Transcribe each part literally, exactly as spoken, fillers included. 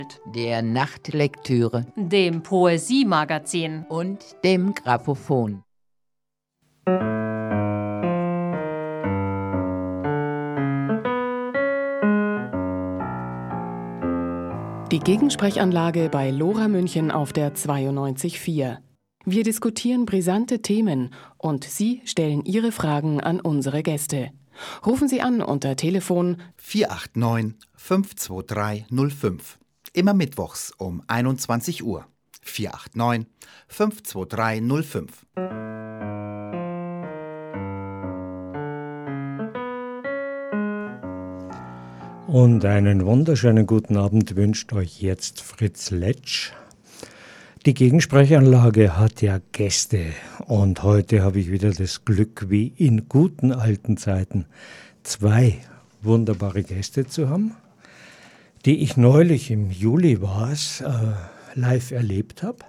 der Nachtlektüre, dem Poesiemagazin und dem Grammophon. Die Gegensprechanlage bei Lora München auf der zweiundneunzig Komma vier. Wir diskutieren brisante Themen und Sie stellen Ihre Fragen an unsere Gäste. Rufen Sie an unter Telefon vier acht neun, fünf zwei drei null fünf. Immer mittwochs um einundzwanzig Uhr. vier acht neun, fünf zwei drei null fünf. Und einen wunderschönen guten Abend wünscht euch jetzt Fritz Letsch. Die Gegensprechanlage hat ja Gäste und heute habe ich wieder das Glück, wie in guten alten Zeiten, zwei wunderbare Gäste zu haben, die ich neulich im Juli war es, äh, live erlebt habe.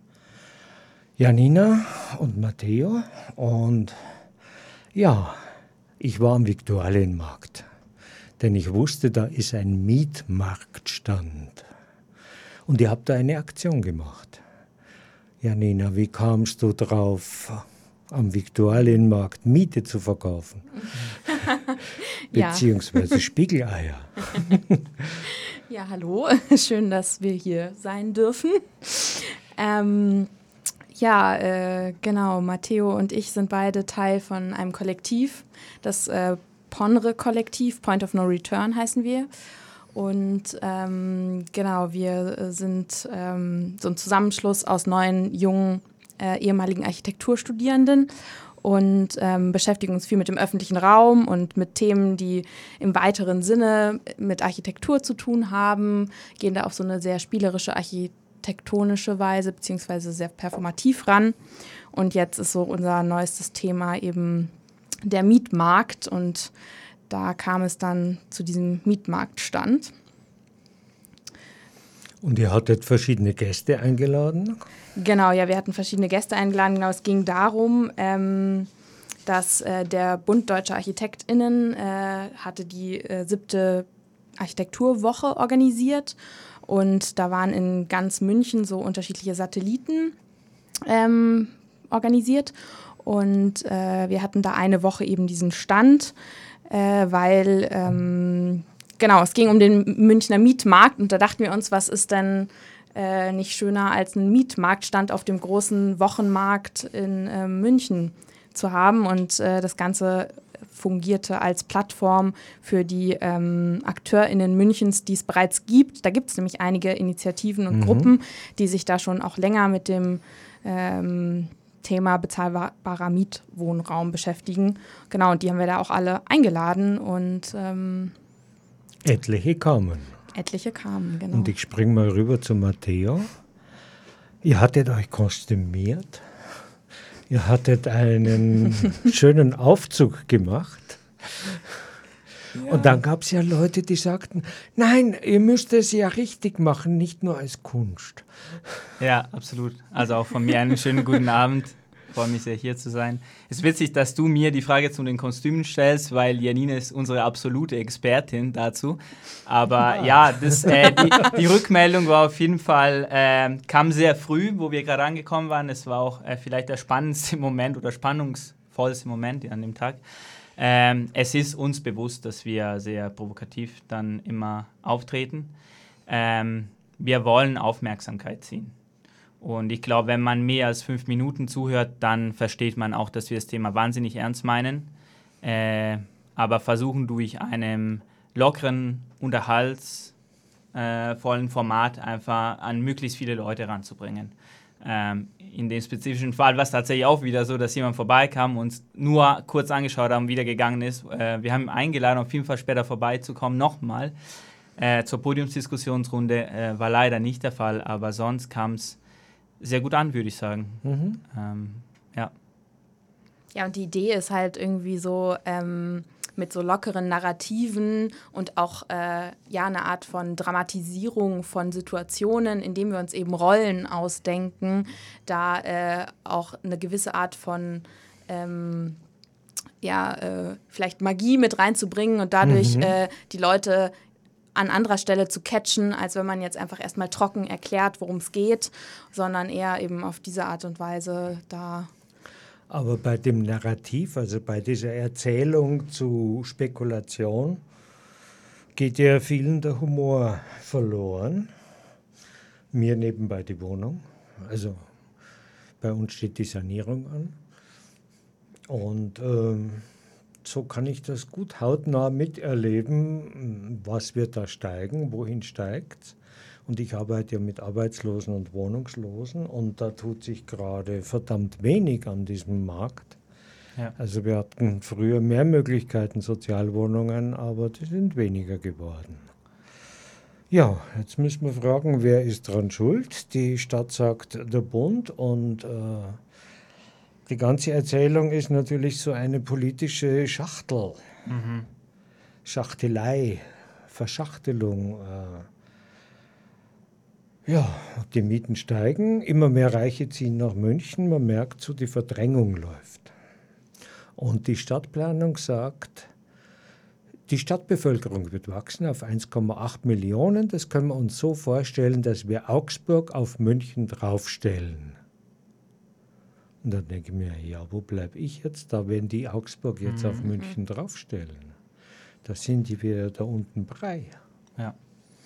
Janina und Matteo, und ja, ich war am Viktualienmarkt. Denn ich wusste, da ist ein Mietmarktstand. Und ihr habt da eine Aktion gemacht. Janina, wie kamst du drauf, am Viktualienmarkt Miete zu verkaufen? Beziehungsweise Spiegeleier. Ja, hallo. Schön, dass wir hier sein dürfen. Ähm, ja, äh, genau. Matteo und ich sind beide Teil von einem Kollektiv, das äh, Ponre-Kollektiv, Point of No Return heißen wir. Und ähm, genau, wir sind ähm, so ein Zusammenschluss aus neun jungen äh, ehemaligen Architekturstudierenden und ähm, beschäftigen uns viel mit dem öffentlichen Raum und mit Themen, die im weiteren Sinne mit Architektur zu tun haben, gehen da auf so eine sehr spielerische, architektonische Weise beziehungsweise sehr performativ ran. Und jetzt ist so unser neuestes Thema eben der Mietmarkt, und da kam es dann zu diesem Mietmarktstand. Und ihr hattet verschiedene Gäste eingeladen? Genau, ja, wir hatten verschiedene Gäste eingeladen. Genau, es ging darum, ähm, dass äh, der Bund Deutscher ArchitektInnen äh, hatte die äh, siebte Architekturwoche organisiert, und da waren in ganz München so unterschiedliche Satelliten ähm, organisiert. Und äh, wir hatten da eine Woche eben diesen Stand, äh, weil, ähm, genau, es ging um den Münchner Mietmarkt, und da dachten wir uns, was ist denn äh, nicht schöner als einen Mietmarktstand auf dem großen Wochenmarkt in äh, München zu haben, und äh, das Ganze fungierte als Plattform für die ähm, AkteurInnen Münchens, die es bereits gibt. Da gibt es nämlich einige Initiativen und mhm. Gruppen, die sich da schon auch länger mit dem ähm, Thema bezahlbarer Mietwohnraum beschäftigen. Genau, und die haben wir da auch alle eingeladen, und ähm, etliche kamen. Etliche kamen, genau. Und ich springe mal rüber zu Matteo. Ihr hattet euch kostümiert. Ihr hattet einen schönen Aufzug gemacht. Ja. Und dann gab es ja Leute, die sagten, nein, ihr müsst es ja richtig machen, nicht nur als Kunst. Ja, absolut. Also auch von mir einen schönen guten Abend. Ich freue mich sehr, hier zu sein. Es ist witzig, dass du mir die Frage zu den Kostümen stellst, weil Janine ist unsere absolute Expertin dazu. Aber ja, ja das, äh, die, die Rückmeldung war auf jeden Fall, äh, kam sehr früh, wo wir gerade angekommen waren. Es war auch äh, vielleicht der spannendste Moment oder spannungsvollste Moment an dem Tag. Ähm, es ist uns bewusst, dass wir sehr provokativ dann immer auftreten. Ähm, wir wollen Aufmerksamkeit ziehen. Und ich glaube, wenn man mehr als fünf Minuten zuhört, dann versteht man auch, dass wir das Thema wahnsinnig ernst meinen. Äh, aber versuchen durch einem lockeren, unterhaltsvollen Format einfach an möglichst viele Leute ranzubringen. Ähm, in dem spezifischen Fall war es tatsächlich auch wieder so, dass jemand vorbeikam und nur kurz angeschaut hat und wieder gegangen ist. Äh, wir haben ihn eingeladen, auf jeden Fall später vorbeizukommen, nochmal äh, zur Podiumsdiskussionsrunde. Äh, war leider nicht der Fall, aber sonst kam es sehr gut an, würde ich sagen. Mhm. Ähm, ja. Ja, und die Idee ist halt irgendwie so ähm, mit so lockeren Narrativen und auch äh, ja, eine Art von Dramatisierung von Situationen, indem wir uns eben Rollen ausdenken, da äh, auch eine gewisse Art von ähm, ja, äh, vielleicht Magie mit reinzubringen und dadurch mhm. äh, die Leute an anderer Stelle zu catchen, als wenn man jetzt einfach erstmal trocken erklärt, worum es geht, sondern eher eben auf diese Art und Weise da. Aber bei dem Narrativ, also bei dieser Erzählung zu Spekulation, geht ja vielen der Humor verloren. Mir nebenbei die Wohnung. Also bei uns steht die Sanierung an. Und ähm, so kann ich das gut hautnah miterleben, was wird da steigen, wohin steigt. Und ich arbeite ja mit Arbeitslosen und Wohnungslosen und da tut sich gerade verdammt wenig an diesem Markt. Ja. Also wir hatten früher mehr Möglichkeiten, Sozialwohnungen, aber die sind weniger geworden. Ja, jetzt müssen wir fragen, wer ist dran schuld? Die Stadt sagt der Bund und äh, die ganze Erzählung ist natürlich so eine politische Schachtel, mhm. Schachtelei, Verschachtelung. Äh. Ja, die Mieten steigen, immer mehr Reiche ziehen nach München, man merkt so, die Verdrängung läuft. Und die Stadtplanung sagt, die Stadtbevölkerung wird wachsen auf eins Komma acht Millionen. Das können wir uns so vorstellen, dass wir Augsburg auf München draufstellen. Und dann denke ich mir, ja, wo bleibe ich jetzt da, wenn die Augsburg jetzt mhm. auf München draufstellen? Da sind die wieder da unten Brei. Ja.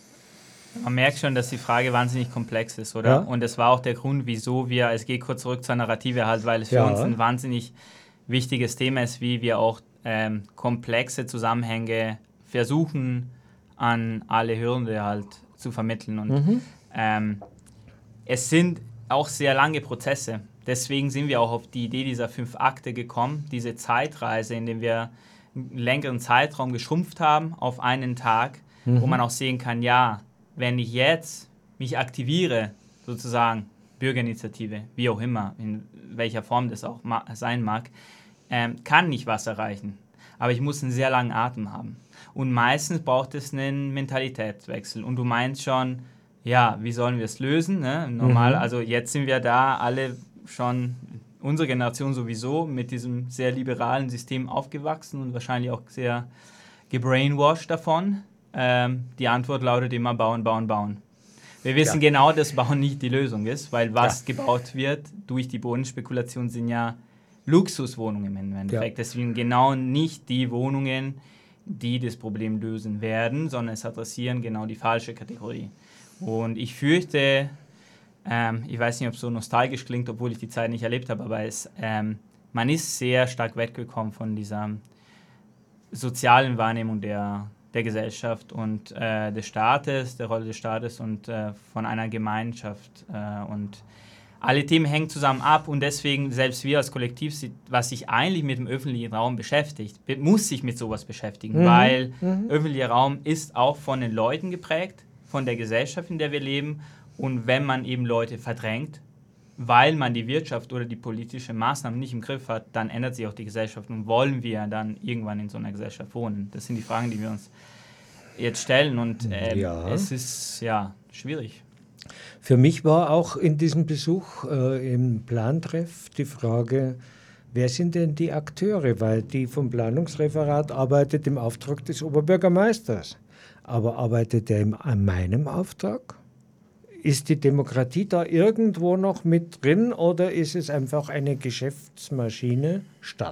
Man merkt schon, dass die Frage wahnsinnig komplex ist, oder? Ja. Und das war auch der Grund, wieso wir, es geht kurz zurück zur Narrative halt, weil es für ja. uns ein wahnsinnig wichtiges Thema ist, wie wir auch ähm, komplexe Zusammenhänge versuchen, an alle Hörende halt zu vermitteln. Und mhm. ähm, es sind auch sehr lange Prozesse. Deswegen sind wir auch auf die Idee dieser fünf Akte gekommen, diese Zeitreise, in der wir einen längeren Zeitraum geschrumpft haben auf einen Tag, mhm. wo man auch sehen kann, ja, wenn ich jetzt mich aktiviere, sozusagen Bürgerinitiative, wie auch immer, in welcher Form das auch ma- sein mag, ähm, kann ich was erreichen. Aber ich muss einen sehr langen Atem haben. Und meistens braucht es einen Mentalitätswechsel. Und du meinst schon, ja, wie sollen wir es lösen? Ne? Normal, mhm. also jetzt sind wir da alle schon, unsere Generation sowieso, mit diesem sehr liberalen System aufgewachsen und wahrscheinlich auch sehr gebrainwashed davon. Ähm, die Antwort lautet immer bauen, bauen, bauen. Wir wissen ja. genau, dass Bauen nicht die Lösung ist, weil was ja. gebaut wird durch die Bodenspekulation sind ja Luxuswohnungen im Endeffekt. Ja. Deswegen genau nicht die Wohnungen, die das Problem lösen werden, sondern es adressieren genau die falsche Kategorie. Und ich fürchte, ähm, ich weiß nicht, ob es so nostalgisch klingt, obwohl ich die Zeit nicht erlebt habe, aber es, ähm, man ist sehr stark weggekommen von dieser sozialen Wahrnehmung der, der Gesellschaft und äh, des Staates, der Rolle des Staates und äh, von einer Gemeinschaft. Äh, und alle Themen hängen zusammen ab und deswegen, selbst wir als Kollektiv, was sich eigentlich mit dem öffentlichen Raum beschäftigt, muss sich mit sowas beschäftigen, mhm. weil mhm. öffentlicher Raum ist auch von den Leuten geprägt, von der Gesellschaft, in der wir leben. Und wenn man eben Leute verdrängt, weil man die Wirtschaft oder die politische Maßnahmen nicht im Griff hat, dann ändert sich auch die Gesellschaft. Und wollen wir dann irgendwann in so einer Gesellschaft wohnen? Das sind die Fragen, die wir uns jetzt stellen. Und äh, ja. es ist ja schwierig. Für mich war auch in diesem Besuch äh, im Plantreff die Frage, wer sind denn die Akteure? Weil die vom Planungsreferat arbeitet im Auftrag des Oberbürgermeisters. Aber arbeitet er an meinem Auftrag? Ist die Demokratie da irgendwo noch mit drin oder ist es einfach eine Geschäftsmaschine Stadt?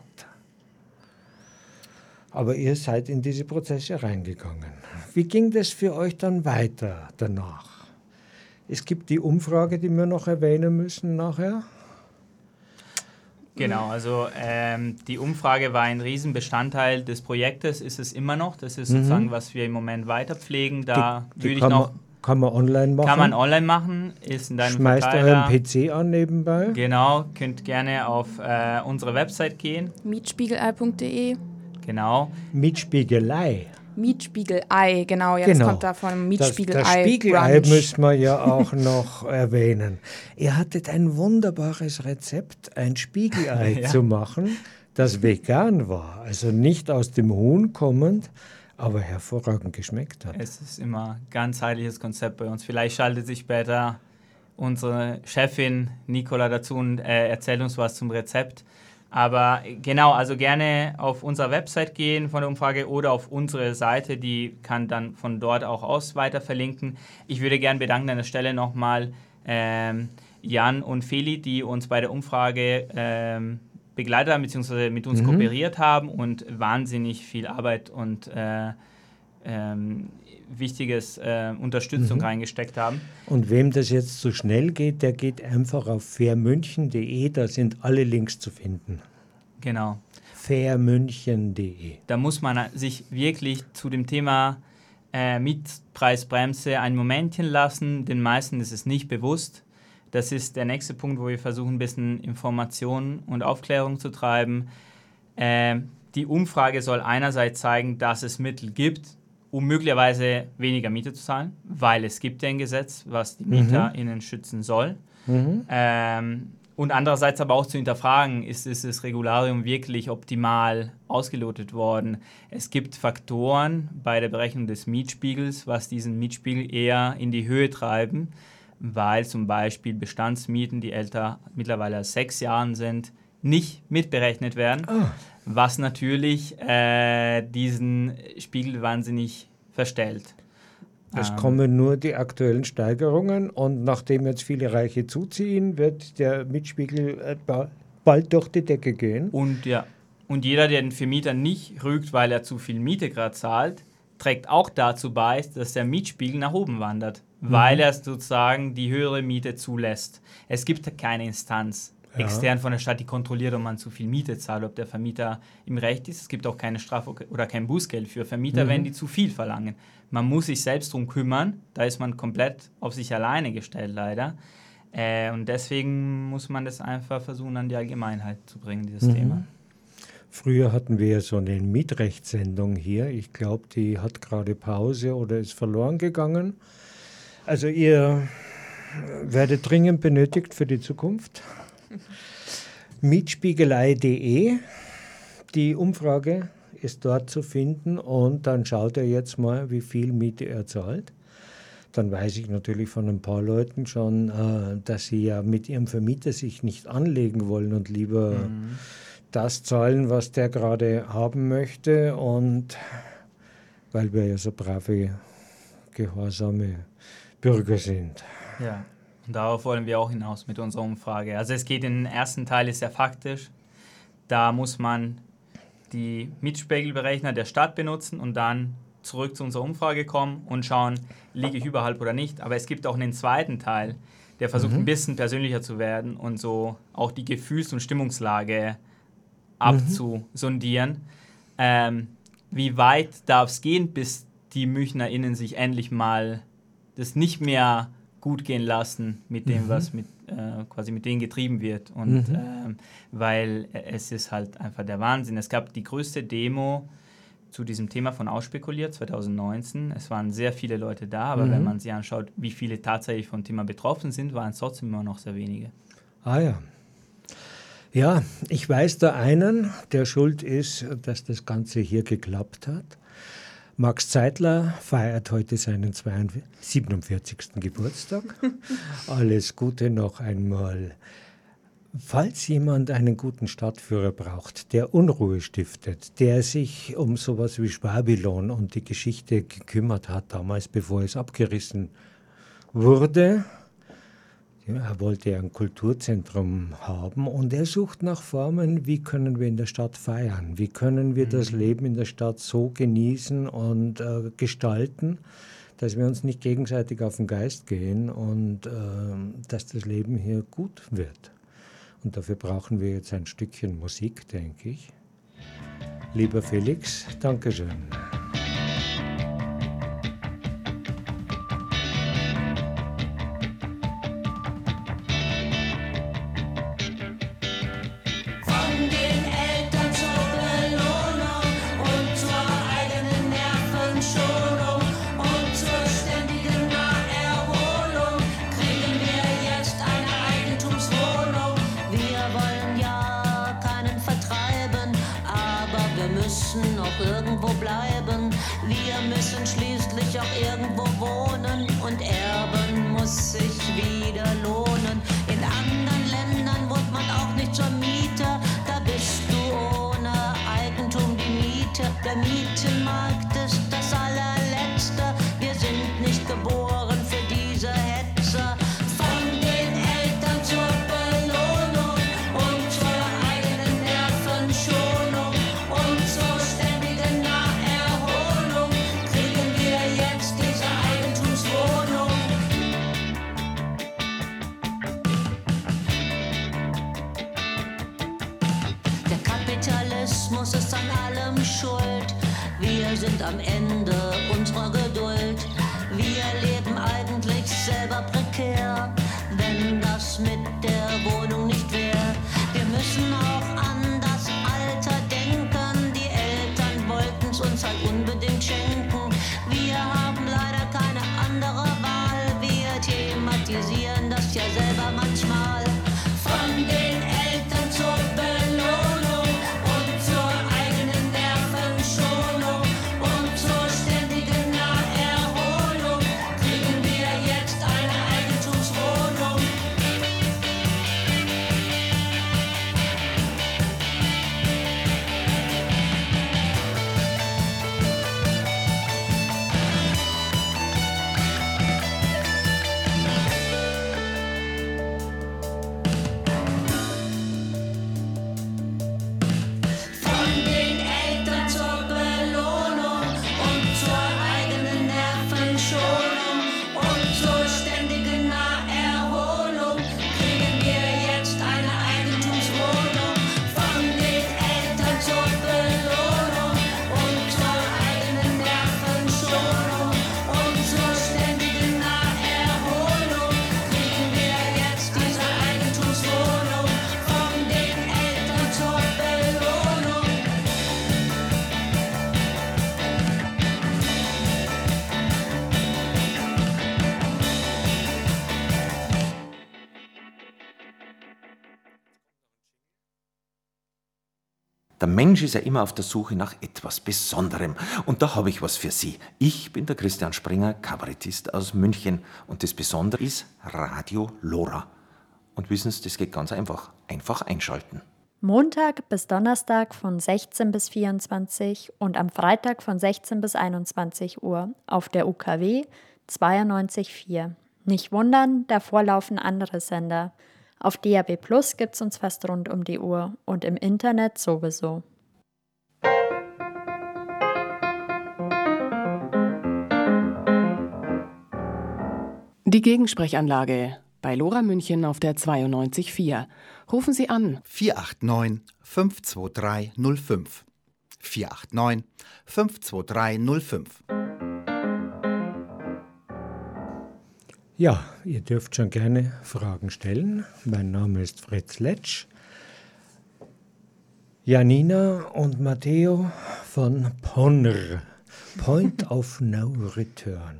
Aber ihr seid in diese Prozesse reingegangen. Wie ging das für euch dann weiter danach? Es gibt die Umfrage, die wir noch erwähnen müssen nachher. Genau, also ähm, die Umfrage war ein Riesenbestandteil des Projektes, ist es immer noch. Das ist mhm. sozusagen, was wir im Moment weiter pflegen. Da die, die würde ich noch... Man, kann man online machen? Kann man online machen, ist in deinem Schmeißt Verteiler. euren P C an nebenbei. Genau, könnt gerne auf äh, unsere Website gehen. mietspiegelei punkt de. Genau. Mietspiegelei. Mietspiegelei, genau, ja, genau. Das kommt da von Mietspiegelei. Das, das Spiegelei müssen wir ja auch noch erwähnen. Ihr hattet ein wunderbares Rezept, ein Spiegelei ja. zu machen, das vegan war, also nicht aus dem Huhn kommend, aber hervorragend geschmeckt hat. Es ist immer ein ganzheitliches Konzept bei uns. Vielleicht schaltet sich später unsere Chefin Nicola dazu und äh, erzählt uns was zum Rezept. Aber genau, also gerne auf unsere Website gehen von der Umfrage oder auf unsere Seite, die kann dann von dort auch aus weiter verlinken. Ich würde gerne bedanken an der Stelle nochmal ähm, Jan und Feli, die uns bei der Umfrage ähm, begleitet haben, beziehungsweise mit uns mhm. kooperiert haben und wahnsinnig viel Arbeit und äh, ähm, wichtiges äh, Unterstützung mhm. reingesteckt haben. Und wem das jetzt zu schnell geht, der geht einfach auf fairmünchen punkt de, da sind alle Links zu finden. Genau. fairmünchen punkt de. Da muss man sich wirklich zu dem Thema äh, Mietpreisbremse ein Momentchen lassen. Den meisten ist es nicht bewusst. Das ist der nächste Punkt, wo wir versuchen, ein bisschen Information und Aufklärung zu treiben. Äh, die Umfrage soll einerseits zeigen, dass es Mittel gibt, um möglicherweise weniger Miete zu zahlen, weil es gibt ja ein Gesetz, was die MieterInnen mhm. schützen soll. Mhm. Ähm, und andererseits aber auch zu hinterfragen, ist, ist das Regularium wirklich optimal ausgelotet worden? Es gibt Faktoren bei der Berechnung des Mietspiegels, was diesen Mietspiegel eher in die Höhe treiben, weil zum Beispiel Bestandsmieten, die älter mittlerweile als sechs Jahren sind, nicht mitberechnet werden, oh. was natürlich äh, diesen Spiegel wahnsinnig verstellt. Es ähm, kommen nur die aktuellen Steigerungen und nachdem jetzt viele Reiche zuziehen, wird der Mietspiegel äh, bald durch die Decke gehen. Und, ja, und jeder, der den Vermieter nicht rügt, weil er zu viel Miete gerade zahlt, trägt auch dazu bei, dass der Mietspiegel nach oben wandert, mhm. weil er sozusagen die höhere Miete zulässt. Es gibt keine Instanz ja. extern von der Stadt, die kontrolliert, ob man zu viel Miete zahlt, ob der Vermieter im Recht ist. Es gibt auch keine Strafe oder kein Bußgeld für Vermieter, mhm. wenn die zu viel verlangen. Man muss sich selbst drum kümmern, da ist man komplett auf sich alleine gestellt leider. Äh, und deswegen muss man das einfach versuchen, an die Allgemeinheit zu bringen, dieses mhm. Thema. Früher hatten wir so eine Mietrechtssendung hier. Ich glaube, die hat gerade Pause oder ist verloren gegangen. Also ihr werdet dringend benötigt für die Zukunft. Mietspiegelei punkt de, die Umfrage ist dort zu finden und dann schaut er jetzt mal, wie viel Miete er zahlt. Dann weiß ich natürlich von ein paar Leuten schon, äh, dass sie ja mit ihrem Vermieter sich nicht anlegen wollen und lieber mhm. das zahlen, was der gerade haben möchte. Und weil wir ja so brave, gehorsame Bürger sind. Ja, und darauf wollen wir auch hinaus mit unserer Umfrage. Also es geht in den ersten Teil, ist ja faktisch. Da muss man die Mietspiegelberechner der Stadt benutzen und dann zurück zu unserer Umfrage kommen und schauen, liege ich überhalb oder nicht. Aber es gibt auch einen zweiten Teil, der versucht mhm. ein bisschen persönlicher zu werden und so auch die Gefühls- und Stimmungslage abzusondieren. Ähm, wie weit darf es gehen, bis die MünchnerInnen sich endlich mal das nicht mehr gut gehen lassen mit dem, mhm. was mit, äh, quasi mit denen getrieben wird. Und mhm. ähm, weil es ist halt einfach der Wahnsinn. Es gab die größte Demo zu diesem Thema von Ausspekuliert zwanzig neunzehn. Es waren sehr viele Leute da, aber mhm. wenn man sich anschaut, wie viele tatsächlich vom Thema betroffen sind, waren es trotzdem immer noch sehr wenige. Ah ja. Ja, ich weiß da einen, der schuld ist, dass das Ganze hier geklappt hat. Max Zeitler feiert heute seinen siebenundvierzigsten Geburtstag. Alles Gute noch einmal. Falls jemand einen guten Stadtführer braucht, der Unruhe stiftet, der sich um sowas wie Babylon und die Geschichte gekümmert hat, damals bevor es abgerissen wurde, ja, er wollte ein Kulturzentrum haben und er sucht nach Formen, wie können wir in der Stadt feiern, wie können wir mhm. das Leben in der Stadt so genießen und äh, gestalten, dass wir uns nicht gegenseitig auf den Geist gehen und äh, dass das Leben hier gut wird. Und dafür brauchen wir jetzt ein Stückchen Musik, denke ich. Lieber Felix, Dankeschön. Noch irgendwo bleiben. Kapitalismus ist an allem schuld. Wir sind am Ende unserer Geduld. Wir leben eigentlich selber prekär, wenn das mit der Wohnung nicht wäre. Wir müssen auch an das Alter denken. Die Eltern wollten's uns halt unbedingt schenken. Wir haben leider keine andere Wahl. Wir thematisieren das ja selber manchmal. Von den Eltern zur Belohnung und zur eigenen Nervenschonung und zur ständigen Naherholung kriegen wir jetzt eine Eigentumswohnung. Von den Eltern zur Belohnung und zur eigenen Nervenschonung und zur ständigen Naherholung kriegen wir jetzt eine Eigentumswohnung. Von den Eltern zur Belohnung und zur eigenen Nervenschonung und zur ständigen Naherholung kriegen wir jetzt diese Eigentumswohnung. Von den Eltern zur Belohnung. Der Mensch ist ja immer auf der Suche nach etwas Besonderem. Und da habe ich was für Sie. Ich bin der Christian Springer, Kabarettist aus München. Und das Besondere ist Radio Lora. Und wissen Sie, das geht ganz einfach. Einfach einschalten. Montag bis Donnerstag von sechzehn bis vierundzwanzig und am Freitag von sechzehn bis einundzwanzig Uhr auf der U K W zweiundneunzig Komma vier. Nicht wundern, davor laufen andere Sender. Auf D A B Plus gibt's uns fast rund um die Uhr und im Internet sowieso. Die Gegensprechanlage bei Lora München auf der zweiundneunzig Komma vier. Rufen Sie an vier acht neun, fünf zwei drei null fünf. vier acht neun, fünf zwei drei null fünf. Ja, ihr dürft schon gerne Fragen stellen. Mein Name ist Fritz Letsch. Janina und Matteo von Ponr, Point of No Return.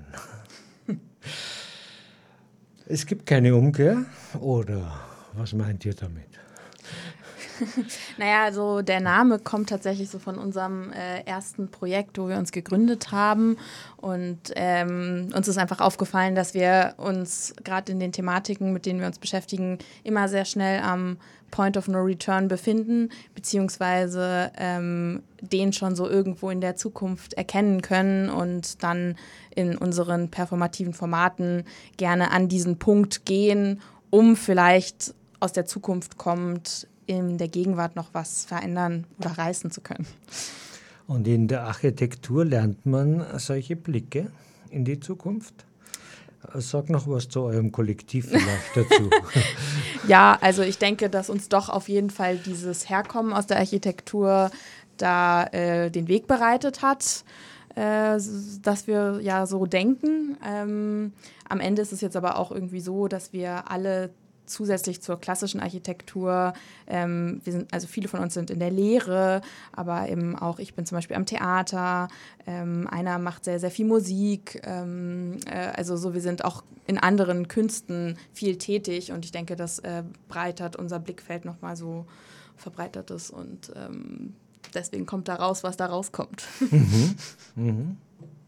Es gibt keine Umkehr, oder was meint ihr damit? Naja, also der Name kommt tatsächlich so von unserem äh, ersten Projekt, wo wir uns gegründet haben. Und ähm, uns ist einfach aufgefallen, dass wir uns gerade in den Thematiken, mit denen wir uns beschäftigen, immer sehr schnell am Point of No Return befinden, beziehungsweise ähm, den schon so irgendwo in der Zukunft erkennen können und dann in unseren performativen Formaten gerne an diesen Punkt gehen, um vielleicht aus der Zukunft kommend in der Gegenwart noch was verändern oder reißen zu können. Und in der Architektur lernt man solche Blicke in die Zukunft? Sag noch was zu eurem Kollektiv vielleicht dazu. Ja, also ich denke, dass uns doch auf jeden Fall dieses Herkommen aus der Architektur da äh, den Weg bereitet hat, äh, dass wir ja so denken. Ähm, am Ende ist es jetzt aber auch irgendwie so, dass wir alle zusätzlich zur klassischen Architektur, ähm, wir sind, also viele von uns sind in der Lehre, aber eben auch ich bin zum Beispiel am Theater, ähm, einer macht sehr, sehr viel Musik, ähm, äh, also so, wir sind auch in anderen Künsten viel tätig und ich denke, das äh, breitert unser Blickfeld nochmal so, verbreitert es und ähm, deswegen kommt da raus, was da rauskommt. Mhm. Mhm.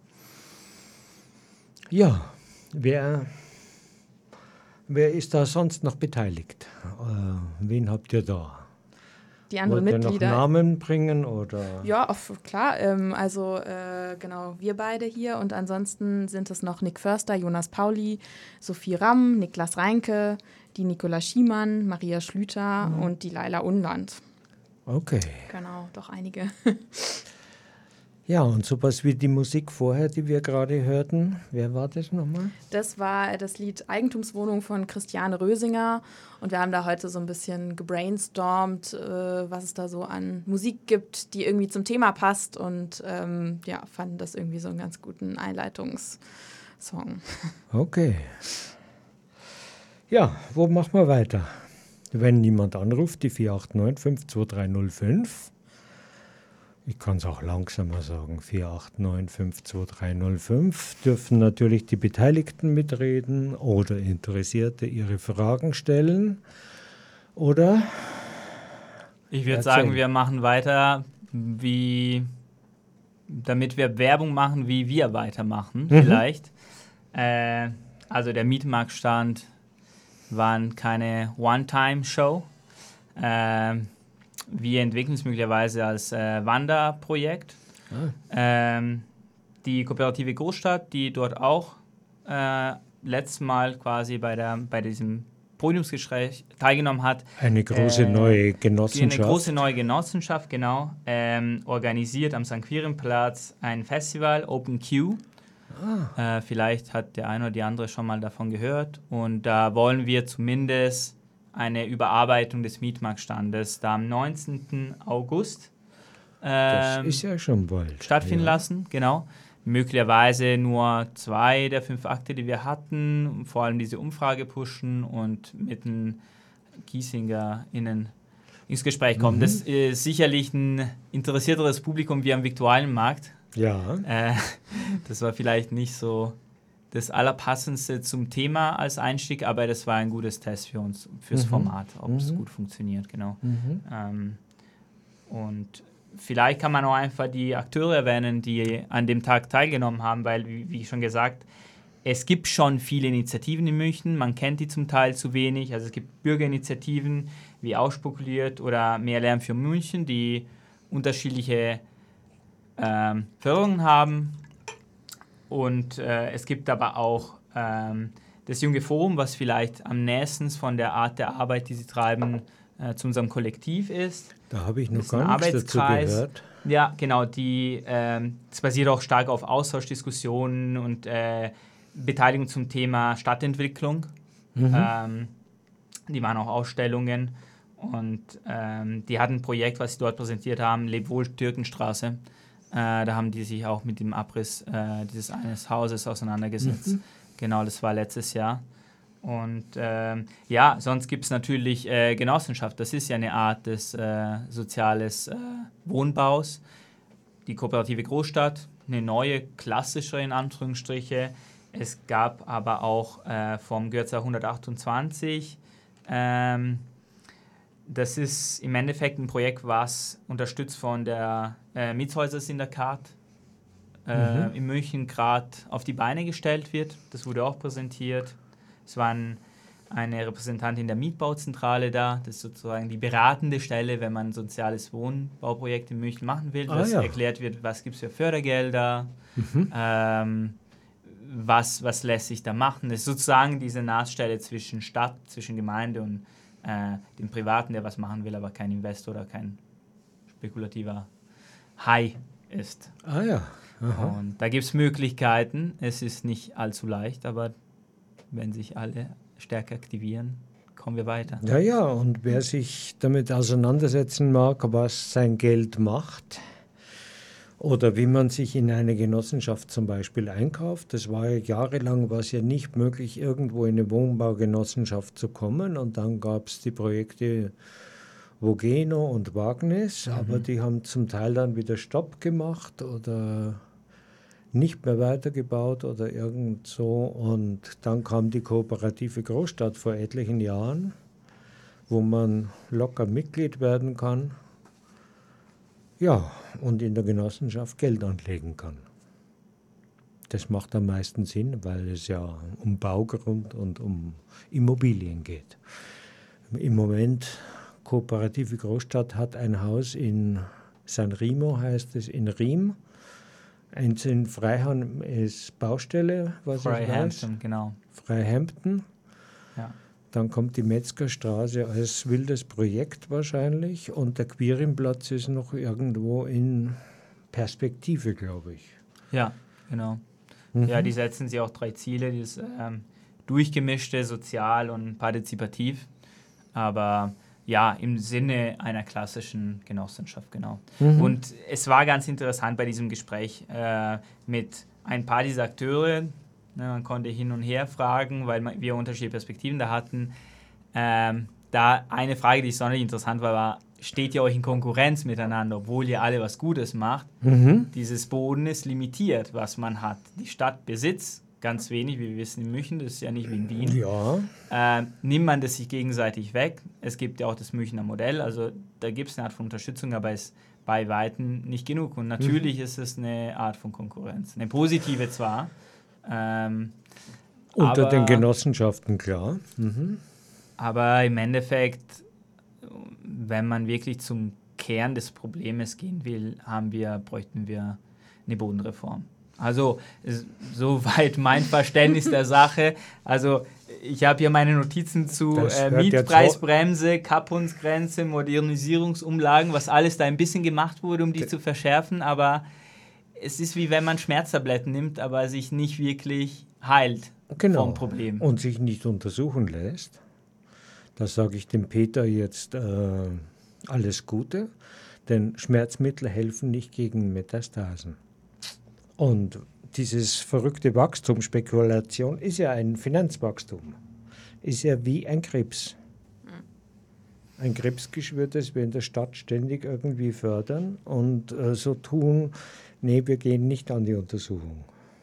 Ja, wer... Wer ist da sonst noch beteiligt? Äh, wen habt ihr da? Die anderen Wollt ihr Mitglieder. noch Namen bringen? Oder? Ja, auf, klar. Ähm, also äh, genau, wir beide hier und ansonsten sind es noch Nick Förster, Jonas Pauli, Sophie Ramm, Niklas Reinke, die Nicola Schiemann, Maria Schlüter mhm. und die Laila Unland. Okay. Genau, doch einige. Ja, und sowas wie die Musik vorher, die wir gerade hörten, wer war das nochmal? Das war das Lied Eigentumswohnung von Christiane Rösinger und wir haben da heute so ein bisschen gebrainstormt, äh, was es da so an Musik gibt, die irgendwie zum Thema passt und ähm, ja, fanden das irgendwie so einen ganz guten Einleitungssong. Okay. Ja, wo machen wir weiter? Wenn niemand anruft, die vier acht neun, fünf zwei drei null fünf. Ich kann es auch langsamer sagen, vier acht neun, fünf zwei drei null fünf, dürfen natürlich die Beteiligten mitreden oder Interessierte ihre Fragen stellen. Oder? Ich würde sagen, wir machen weiter, wie, damit wir Werbung machen, wie wir weitermachen, mhm. vielleicht. Äh, also der Mietmarktstand war keine One-Time-Show. Äh, Wir entwickeln es möglicherweise als äh, Wanderprojekt. Ah. Ähm, die Kooperative Großstadt, die dort auch äh, letztes Mal quasi bei, der, bei diesem Podiumsgespräch teilgenommen hat. Eine große äh, neue Genossenschaft. Eine große neue Genossenschaft, genau. Ähm, organisiert am Sankt Quirinplatz ein Festival, Open Q. Ah. Äh, vielleicht hat der eine oder die andere schon mal davon gehört. Und da wollen wir zumindest eine Überarbeitung des Mietmarktstandes da am neunzehnten August ähm, das ist ja schon bald. stattfinden ja. lassen. Genau. Möglicherweise nur zwei der fünf Akte, die wir hatten, vor allem diese Umfrage pushen und mit den Giesinger-Innen ins Gespräch kommen. Mhm. Das ist sicherlich ein interessierteres Publikum wie am Viktualienmarkt. Ja. Äh, das war vielleicht nicht so das Allerpassendste zum Thema als Einstieg, aber das war ein gutes Test für uns, fürs mhm. Format, ob mhm. es gut funktioniert, genau. Mhm. Ähm, und vielleicht kann man auch einfach die Akteure erwähnen, die an dem Tag teilgenommen haben, weil, wie, wie schon gesagt, es gibt schon viele Initiativen in München, man kennt die zum Teil zu wenig, also es gibt Bürgerinitiativen, wie ausspekuliert oder Mehr Lärm für München, die unterschiedliche ähm, Förderungen haben. Und äh, es gibt aber auch ähm, das Junge Forum, was vielleicht am nächsten von der Art der Arbeit, die sie treiben, äh, zu unserem Kollektiv ist. Da habe ich noch gar nichts dazu gehört. Ja, genau. Die, ähm, das basiert auch stark auf Austauschdiskussionen und äh, Beteiligung zum Thema Stadtentwicklung. Mhm. Ähm, die waren auch Ausstellungen. Und ähm, die hatten ein Projekt, was sie dort präsentiert haben, Leb wohl Türkenstraße. Äh, da haben die sich auch mit dem Abriss äh, dieses eines Hauses auseinandergesetzt. Mhm. Genau, das war letztes Jahr. Und ähm, ja, sonst gibt es natürlich äh, Genossenschaft. Das ist ja eine Art des äh, soziales äh, Wohnbaus. Die Kooperative Großstadt, eine neue, klassische in Anführungsstriche. Es gab aber auch äh, vom Görzer hundertachtundzwanzig ähm, das ist im Endeffekt ein Projekt, was unterstützt von der äh, Mietshäuser-Syndikat äh, mhm. in München gerade auf die Beine gestellt wird. Das wurde auch präsentiert. Es war ein, eine Repräsentantin der Mietbauzentrale da. Das ist sozusagen die beratende Stelle, wenn man ein soziales Wohnbauprojekt in München machen will. Ah, dass ja. erklärt wird, was gibt es für Fördergelder, mhm. ähm, was, was lässt sich da machen. Das ist sozusagen diese Nahtstelle zwischen Stadt, zwischen Gemeinde und äh, dem Privaten, der was machen will, aber kein Investor oder kein spekulativer Hai ist. Ah ja. Aha. Und da gibt es Möglichkeiten. Es ist nicht allzu leicht, aber wenn sich alle stärker aktivieren, kommen wir weiter. Ja, ja, und wer sich damit auseinandersetzen mag, was sein Geld macht oder wie man sich in eine Genossenschaft zum Beispiel einkauft, das war ja jahrelang war es ja nicht möglich, irgendwo in eine Wohnbaugenossenschaft zu kommen, und dann gab es die Projekte Vogeno und Wagnis, mhm. aber die haben zum Teil dann wieder Stopp gemacht oder nicht mehr weitergebaut oder irgend so. Und dann kam die Kooperative Großstadt vor etlichen Jahren, wo man locker Mitglied werden kann. Ja, und in der Genossenschaft Geld anlegen kann. Das macht am meisten Sinn, weil es ja um Baugrund und um Immobilien geht. Im Moment, Kooperative Großstadt hat ein Haus in San Remo, heißt es, in Riem. Eins in Freiham ist Baustelle, was ich weiß. Freihampton, genau. Freihampton. Ja. Dann kommt die Metzgerstraße als wildes Projekt wahrscheinlich. Und der Quirinplatz ist noch irgendwo in Perspektive, glaube ich. Ja, genau. Mhm. Ja, die setzen sich auch drei Ziele, dieses ähm, durchgemischte, sozial und partizipativ, aber ja, im Sinne einer klassischen Genossenschaft, genau. Mhm. Und es war ganz interessant bei diesem Gespräch äh, mit ein paar dieser Akteure, ne, man konnte hin und her fragen, weil man, wir unterschiedliche Perspektiven da hatten. Ähm, da eine Frage, die sonderlich interessant war, war, steht ihr euch in Konkurrenz miteinander, obwohl ihr alle was Gutes macht? Mhm. Dieses Boden ist limitiert, was man hat. Die Stadt besitzt ganz wenig, wie wir wissen in München, das ist ja nicht wie in Wien. Ja. Äh, nimmt man das sich gegenseitig weg. Es gibt ja auch das Münchner Modell, also da gibt es eine Art von Unterstützung, aber es ist bei Weitem nicht genug. Und natürlich mhm. ist es eine Art von Konkurrenz. Eine positive zwar. Ähm, Unter aber, den Genossenschaften, klar. Mhm. Aber im Endeffekt, wenn man wirklich zum Kern des Problems gehen will, haben wir, bräuchten wir eine Bodenreform. Also soweit mein Verständnis der Sache. Also ich habe hier meine Notizen zu äh, Mietpreisbremse, Kappungsgrenze, Modernisierungsumlagen, was alles da ein bisschen gemacht wurde, um die okay. zu verschärfen. Aber es ist wie wenn man Schmerztabletten nimmt, aber sich nicht wirklich heilt genau. vom Problem. Und sich nicht untersuchen lässt. Da sage ich dem Peter jetzt äh, alles Gute, denn Schmerzmittel helfen nicht gegen Metastasen. Und dieses verrückte Wachstum, Spekulation, ist ja ein Finanzwachstum. Ist ja wie ein Krebs. Ein Krebsgeschwür, das wir in der Stadt ständig irgendwie fördern und äh, so tun, nee, wir gehen nicht an die Untersuchung.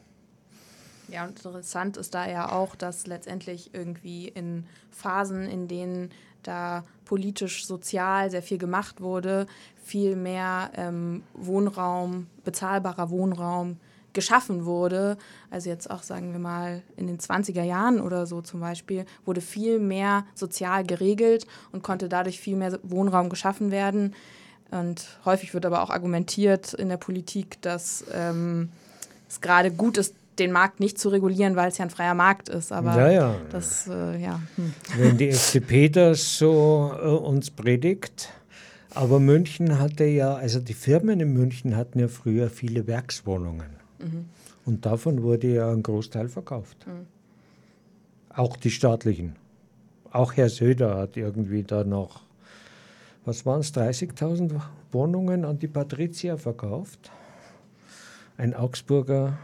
Ja, und interessant ist da ja auch, dass letztendlich irgendwie in Phasen, in denen da politisch, sozial sehr viel gemacht wurde, viel mehr ähm, Wohnraum, bezahlbarer Wohnraum geschaffen wurde. Also jetzt auch, sagen wir mal, in den zwanziger Jahren oder so zum Beispiel, wurde viel mehr sozial geregelt und konnte dadurch viel mehr Wohnraum geschaffen werden. Und häufig wird aber auch argumentiert in der Politik, dass ähm, es gerade gut ist, den Markt nicht zu regulieren, weil es ja ein freier Markt ist. Aber ja, ja. das, äh, ja. Hm. Wenn die F D P das so äh, uns predigt, aber München hatte ja, also die Firmen in München hatten ja früher viele Werkswohnungen. Mhm. Und davon wurde ja ein Großteil verkauft. Mhm. Auch die staatlichen. Auch Herr Söder hat irgendwie da noch, was waren es, dreißigtausend Wohnungen an die Patrizier verkauft. Ein Augsburger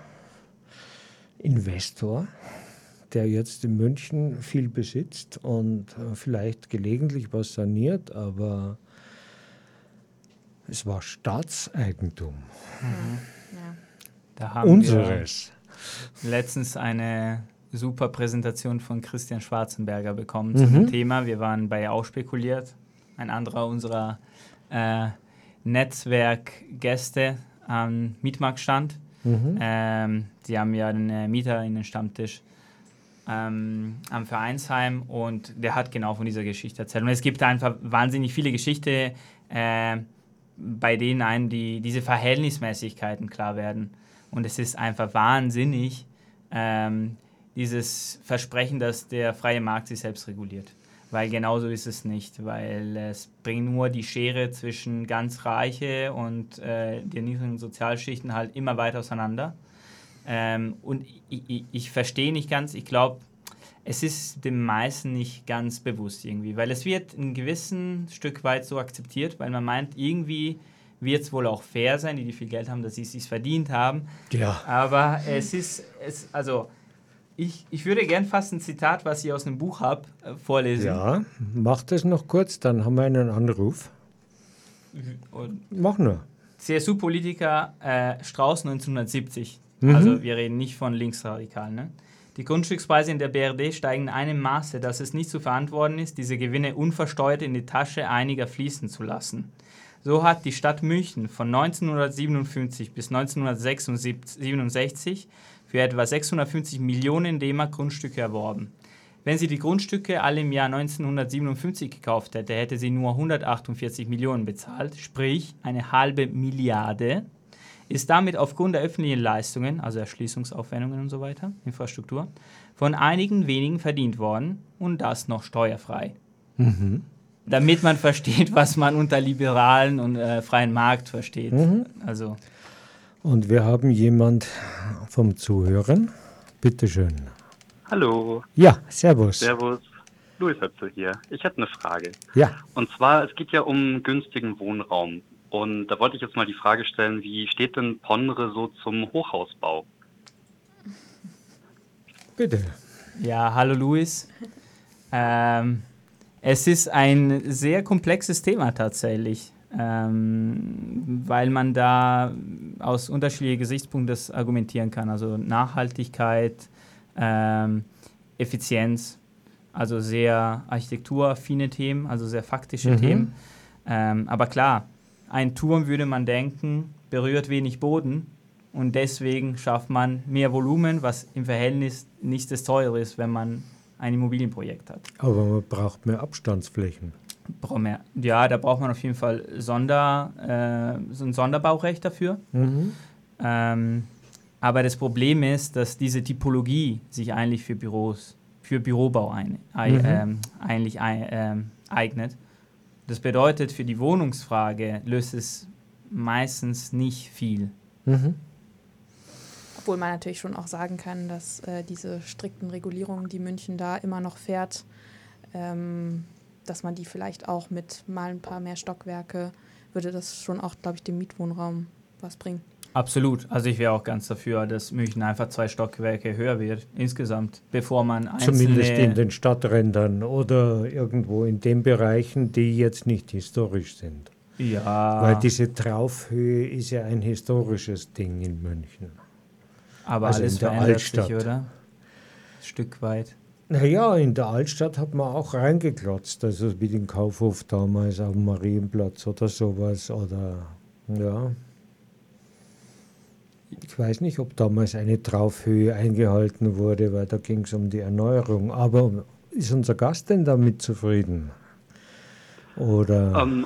Investor, der jetzt in München viel besitzt und vielleicht gelegentlich was saniert, aber es war Staatseigentum. Mhm. Ja. Da haben Unseres. wir letztens eine super Präsentation von Christian Schwarzenberger bekommen zu mhm. dem Thema. Wir waren bei Ausspekuliert, ein anderer unserer äh, Netzwerkgäste am Mietmarktstand. Mhm. Ähm, sie haben ja einen äh, Mieter in den Stammtisch ähm, am Vereinsheim und der hat genau von dieser Geschichte erzählt. Und es gibt einfach wahnsinnig viele Geschichten, äh, bei denen einem die, diese Verhältnismäßigkeiten klar werden. Und es ist einfach wahnsinnig, ähm, dieses Versprechen, dass der freie Markt sich selbst reguliert. Weil genauso ist es nicht, weil es bringt nur die Schere zwischen ganz Reiche und äh, den niedrigen Sozialschichten halt immer weiter auseinander. Ähm, und ich, ich, ich verstehe nicht ganz, ich glaube, es ist den meisten nicht ganz bewusst irgendwie, weil es wird ein gewissen Stück weit so akzeptiert, weil man meint, irgendwie wird es wohl auch fair sein, die, die viel Geld haben, dass sie es sich verdient haben. Ja. Aber es ist, es, also... Ich, ich würde gern fast ein Zitat, was ich aus einem Buch habe, äh, vorlesen. Ja, mach das noch kurz, dann haben wir einen Anruf. Und mach nur. C S U-Politiker äh, Strauß neunzehnhundertsiebzig. Mhm. Also wir reden nicht von Linksradikalen. Ne? Die Grundstückspreise in der B R D steigen in einem Maße, dass es nicht zu verantworten ist, diese Gewinne unversteuert in die Tasche einiger fließen zu lassen. So hat die Stadt München von neunzehnhundertsiebenundfünfzig bis neunzehnhundertsiebenundsechzig für etwa sechshundertfünfzig Millionen D-Mark Grundstücke erworben. Wenn sie die Grundstücke alle im Jahr neunzehnhundertsiebenundfünfzig gekauft hätte, hätte sie nur hundertachtundvierzig Millionen bezahlt, sprich eine halbe Milliarde, ist damit aufgrund der öffentlichen Leistungen, also Erschließungsaufwendungen und so weiter, Infrastruktur, von einigen wenigen verdient worden und das noch steuerfrei. Mhm. Damit man versteht, was man unter liberalen und äh, freien Markt versteht. Mhm. Also Und wir haben jemand vom Zuhören. Bitte schön. Hallo. Ja, servus. Servus. Louis Höpfel hier. Ich hätte eine Frage. Ja. Und zwar, es geht ja um günstigen Wohnraum. Und da wollte ich jetzt mal die Frage stellen, wie steht denn Pondre so zum Hochhausbau? Bitte. Ja, hallo Luis. Ähm, es ist ein sehr komplexes Thema tatsächlich, ähm, weil man da aus unterschiedlichen Gesichtspunkten das argumentieren kann. Also Nachhaltigkeit, ähm, Effizienz, also sehr architekturaffine Themen, also sehr faktische Mhm. Themen. Ähm, aber klar, ein Turm, würde man denken, berührt wenig Boden und deswegen schafft man mehr Volumen, was im Verhältnis nicht das teure ist, wenn man ein Immobilienprojekt hat. Aber man braucht mehr Abstandsflächen. Braucht mehr. Ja, da braucht man auf jeden Fall Sonder, äh, so ein Sonderbaurecht dafür. Mhm. Ähm, aber das Problem ist, dass diese Typologie sich eigentlich für Büros, für Bürobau ein, ei, Mhm. ähm, eigentlich ein, ähm, eignet. Das bedeutet, für die Wohnungsfrage löst es meistens nicht viel. Mhm. Obwohl man natürlich schon auch sagen kann, dass äh, diese strikten Regulierungen, die München da immer noch fährt, ähm, dass man die vielleicht auch mit mal ein paar mehr Stockwerke, würde das schon auch, glaube ich, dem Mietwohnraum was bringen. Absolut. Also ich wäre auch ganz dafür, dass München einfach zwei Stockwerke höher wird insgesamt, bevor man einzelne... Zumindest in den Stadträndern oder irgendwo in den Bereichen, die jetzt nicht historisch sind. Ja. Weil diese Traufhöhe ist ja ein historisches Ding in München. Aber also alles in der verändert Altstadt. sich, oder? Ein Stück weit. Naja, in der Altstadt hat man auch reingeklotzt, also wie den Kaufhof damals auf dem Marienplatz oder sowas. Oder ja. Ich weiß nicht, ob damals eine Traufhöhe eingehalten wurde, weil da ging es um die Erneuerung. Aber ist unser Gast denn damit zufrieden? Oder? Ähm,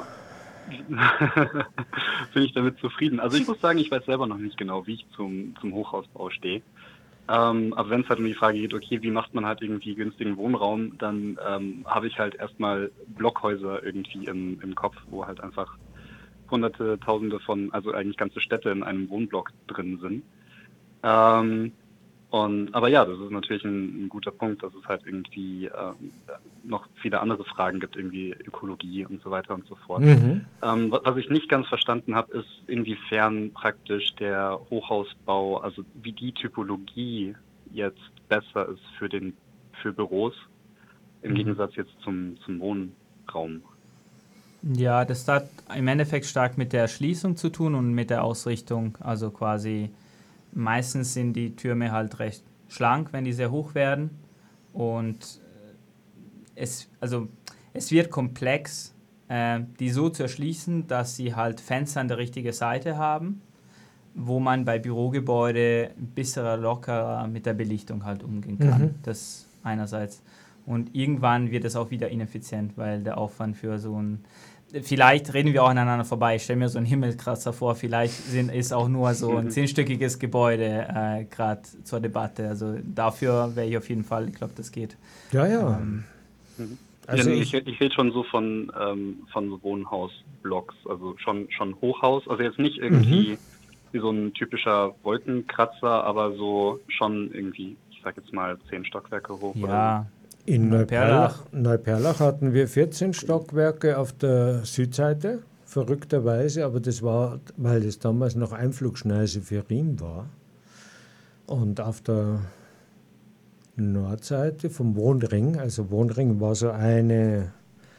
bin ich damit zufrieden? Also ich muss sagen, ich weiß selber noch nicht genau, wie ich zum, zum Hochhausbau stehe. Ähm, aber wenn es halt um die Frage geht, okay, wie macht man halt irgendwie günstigen Wohnraum, dann ähm, habe ich halt erstmal Blockhäuser irgendwie im, im Kopf, wo halt einfach Hunderte, Tausende von, also eigentlich ganze Städte in einem Wohnblock drin sind. Ähm, und, aber ja, das ist natürlich ein, ein guter Punkt, dass es halt irgendwie ähm, noch viele andere Fragen gibt, irgendwie Ökologie und so weiter und so fort. Mhm. Ähm, was, was ich nicht ganz verstanden habe, ist, inwiefern praktisch der Hochhausbau, also wie die Typologie jetzt besser ist für den für Büros, im Mhm. Gegensatz jetzt zum, zum Wohnraum. Ja, das hat im Endeffekt stark mit der Erschließung zu tun und mit der Ausrichtung. Also quasi meistens sind die Türme halt recht schlank, wenn die sehr hoch werden. Und es, also, es wird komplex, äh, die so zu erschließen, dass sie halt Fenster an der richtigen Seite haben, wo man bei Bürogebäude ein bisschen lockerer mit der Belichtung halt umgehen kann. Mhm. Das einerseits. Und irgendwann wird es auch wieder ineffizient, weil der Aufwand für so ein... Vielleicht reden wir auch aneinander vorbei. Ich stelle mir so einen Himmelkratzer vor. Vielleicht sind, ist auch nur so ein zehnstöckiges Gebäude äh, gerade zur Debatte. Also dafür wäre ich auf jeden Fall, ich glaube, das geht. Ja, ja. Ähm, Also ja, ich, ich, ich rede schon so von, ähm, von so Wohnhausblocks, also schon, schon Hochhaus, also jetzt nicht irgendwie Mhm. wie so ein typischer Wolkenkratzer, aber so schon irgendwie, ich sag jetzt mal, zehn Stockwerke hoch. Oder ja, in Neuperlach. Neuperlach, Neuperlach hatten wir vierzehn Stockwerke auf der Südseite, verrückterweise, aber das war, weil es damals noch Einflugschneise für Riem war. Und auf der Nordseite vom Wohnring, also Wohnring war so eine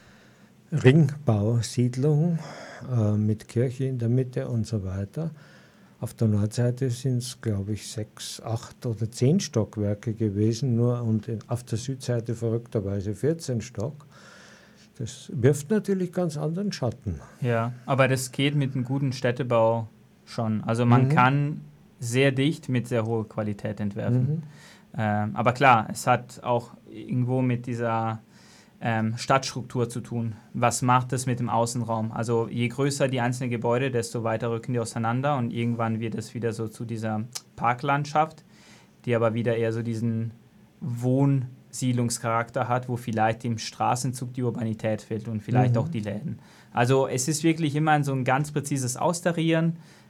Ringbausiedlung äh, mit Kirche in der Mitte und so weiter. Auf der Nordseite sind es, glaube ich, sechs, acht oder zehn Stockwerke gewesen, nur und in, auf der Südseite verrückterweise vierzehn Stock. Das wirft natürlich ganz anderen Schatten. Ja, aber das geht mit einem guten Städtebau schon. Also man Mhm. kann sehr dicht mit sehr hoher Qualität entwerfen. Mhm. Ähm, aber klar, es hat auch irgendwo mit dieser ähm, Stadtstruktur zu tun. Was macht es mit dem Außenraum? Also je größer die einzelnen Gebäude, desto weiter rücken die auseinander und irgendwann wird es wieder so zu dieser Parklandschaft, die aber wieder eher so diesen Wohnsiedlungscharakter hat, wo vielleicht im Straßenzug die Urbanität fehlt und vielleicht Mhm. auch die Läden. Also es ist wirklich immer so ein ganz präzises Austarieren.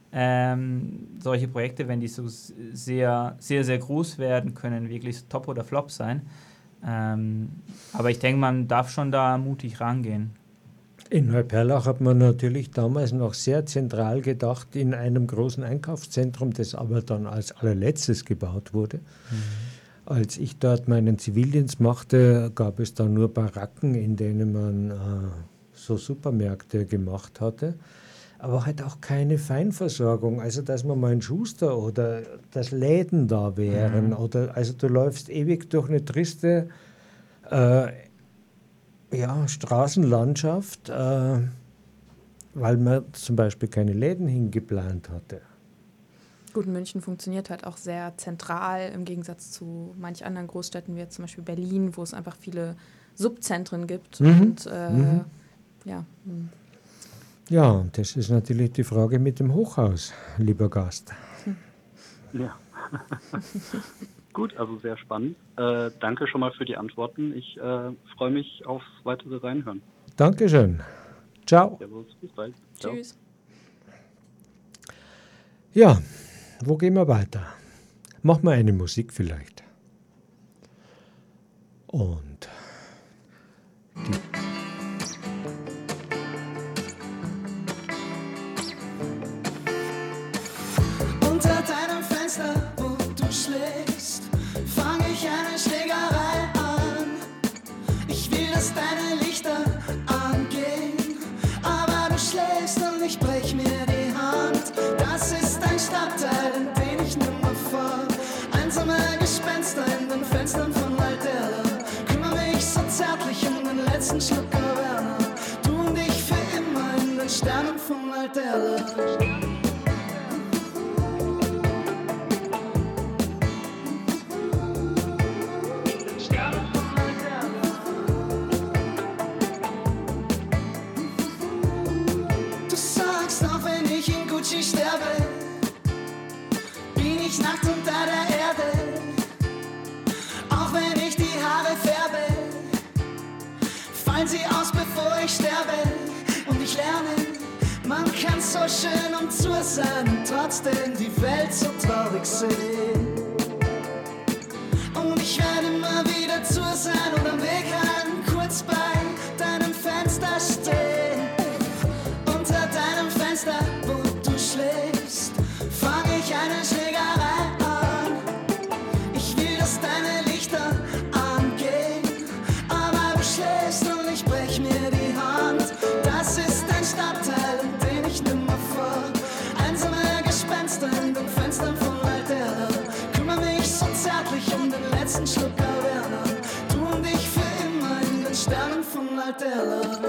Ähm, solche Projekte, wenn die so sehr, sehr, sehr groß werden, können wirklich Top oder Flop sein. Ähm, aber ich denke, man darf schon da mutig rangehen. In Neuperlach hat man natürlich damals noch sehr zentral gedacht, in einem großen Einkaufszentrum, das aber dann als allerletztes gebaut wurde. Mhm. Als ich dort meinen Zivildienst machte, gab es da nur Baracken, in denen man äh, so Supermärkte gemacht hatte. Aber halt auch keine Feinversorgung, also dass man mal ein Schuster oder dass Läden da wären. Mhm. Oder, also du läufst ewig durch eine triste äh, ja, Straßenlandschaft, äh, weil man zum Beispiel keine Läden hingeplant hatte. Gut, München funktioniert halt auch sehr zentral im Gegensatz zu manch anderen Großstädten, wie jetzt zum Beispiel Berlin, wo es einfach viele Subzentren gibt. Mhm. Und äh, mhm. ja. Mh. Ja, das ist natürlich die Frage mit dem Hochhaus, lieber Gast. Ja. Gut, also sehr spannend. Äh, danke schon mal für die Antworten. Ich äh, freue mich aufs weitere Reinhören. Dankeschön. Ciao. Servus, bis bald. Ciao. Tschüss. Ja, wo gehen wir weiter? Machen wir eine Musik vielleicht. Und die Unter deinem Fenster, wo du schläfst, fang ich eine Schlägerei an. Ich will, dass deine Lichter angehen, aber du schläfst und ich brech mir die Hand. Das ist ein Stadtteil, in den ich nimmer fahr. Einsame Gespenster in den Fenstern von Alterna. Kümmere mich so zärtlich um den letzten Schluck Werner. Du und ich für immer in den Sternen von Alterna. Ich sterbe, bin ich nackt unter der Erde, auch wenn ich die Haare färbe, fallen sie aus, bevor ich sterbe. Und ich lerne, man kann so schön und zu sein und trotzdem die Welt so traurig sehen. Und ich werde immer wieder zu sein und am Weg halten, kurz bei deinem Fenster stehen. Unter deinem Fenster, wo schläfst, fang ich eine Schlägerei an. Ich will, dass deine Lichter angehen, aber du schläfst und ich brech mir die Hand. Das ist ein Stadtteil, in den ich nimmer fahr. Einsame Gespenster in den Fenstern von Alterna. Kümmere mich so zärtlich um den letzten Schluck Werner. Du und ich für immer in den Sternen von Alterna.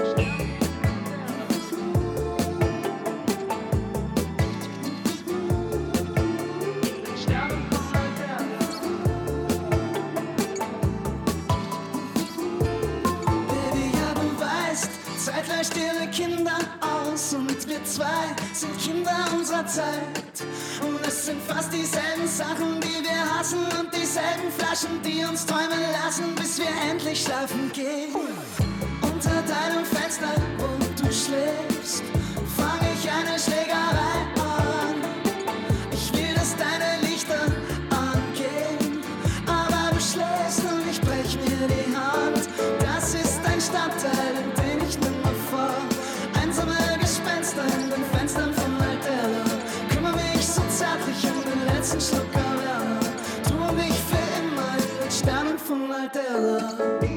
Vielleicht ihre Kinder aus und wir zwei sind Kinder unserer Zeit. Und es sind fast dieselben Sachen, die wir hassen und dieselben Flaschen, die uns träumen lassen, bis wir endlich schlafen gehen. Unter deinem Fenster, wo du schläfst, fang ich eine Schlägerei an. Ich will, dass deine Lichter angehen, aber du schläfst und ich brech mir die Hand. Das ist ein Stadtteil, in dem ich nimmer fahr. Einsame Gespenster in den Fenstern von Alterna. Kümmere mich so zärtlich um den letzten Schluck Werner. Du und ich für immer in den Sternen von Alterna.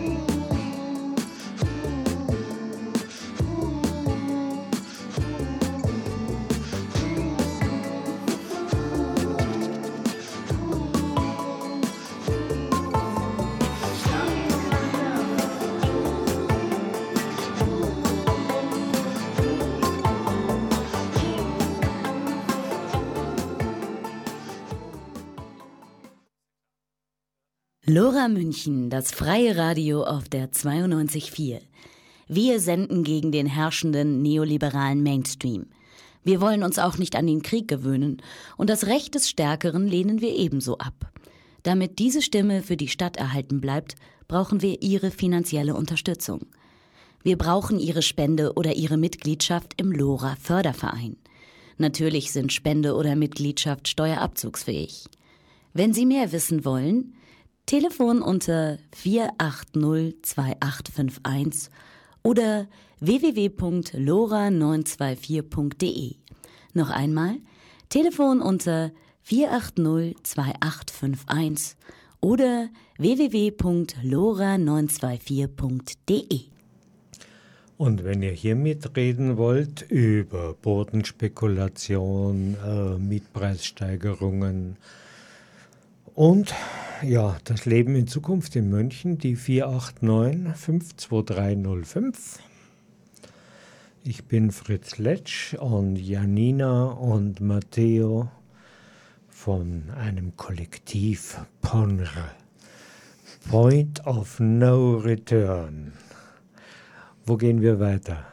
Lora München, das freie Radio auf der zweiundneunzig Komma vier. Wir senden gegen den herrschenden neoliberalen Mainstream. Wir wollen uns auch nicht an den Krieg gewöhnen und das Recht des Stärkeren lehnen wir ebenso ab. Damit diese Stimme für die Stadt erhalten bleibt, brauchen wir Ihre finanzielle Unterstützung. Wir brauchen Ihre Spende oder Ihre Mitgliedschaft im Lora Förderverein. Natürlich sind Spende oder Mitgliedschaft steuerabzugsfähig. Wenn Sie mehr wissen wollen, Telefon unter vier acht null zwei acht fünf eins oder w w w punkt lora neun zwei vier punkt d e. Noch einmal, Telefon unter vier acht null zwei acht fünf eins oder w w w punkt lora neun zwei vier punkt d e. Und wenn ihr hier mitreden wollt über Bodenspekulation, äh, Mietpreissteigerungen und ja, das Leben in Zukunft in München, die vier acht neun fünf zwei drei null fünf. Ich bin Fritz Letsch und Janina und Matteo von einem Kollektiv P O N R, Point of No Return. Wo gehen wir weiter?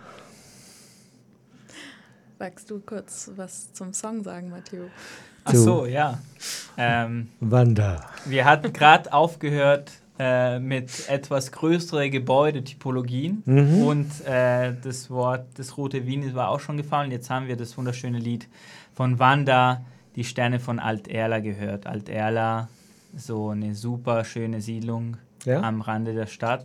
Magst du kurz was zum Song sagen, Matteo? Ach so, ja. Ähm, Wanda. Wir hatten gerade aufgehört äh, mit etwas größeren Gebäudetypologien Mhm. und äh, das Wort, das rote Wien war auch schon gefallen. Jetzt haben wir das wunderschöne Lied von Wanda, Die Sterne von Alt-Erla gehört. Alt-Erla, so eine super schöne Siedlung Ja. am Rande der Stadt.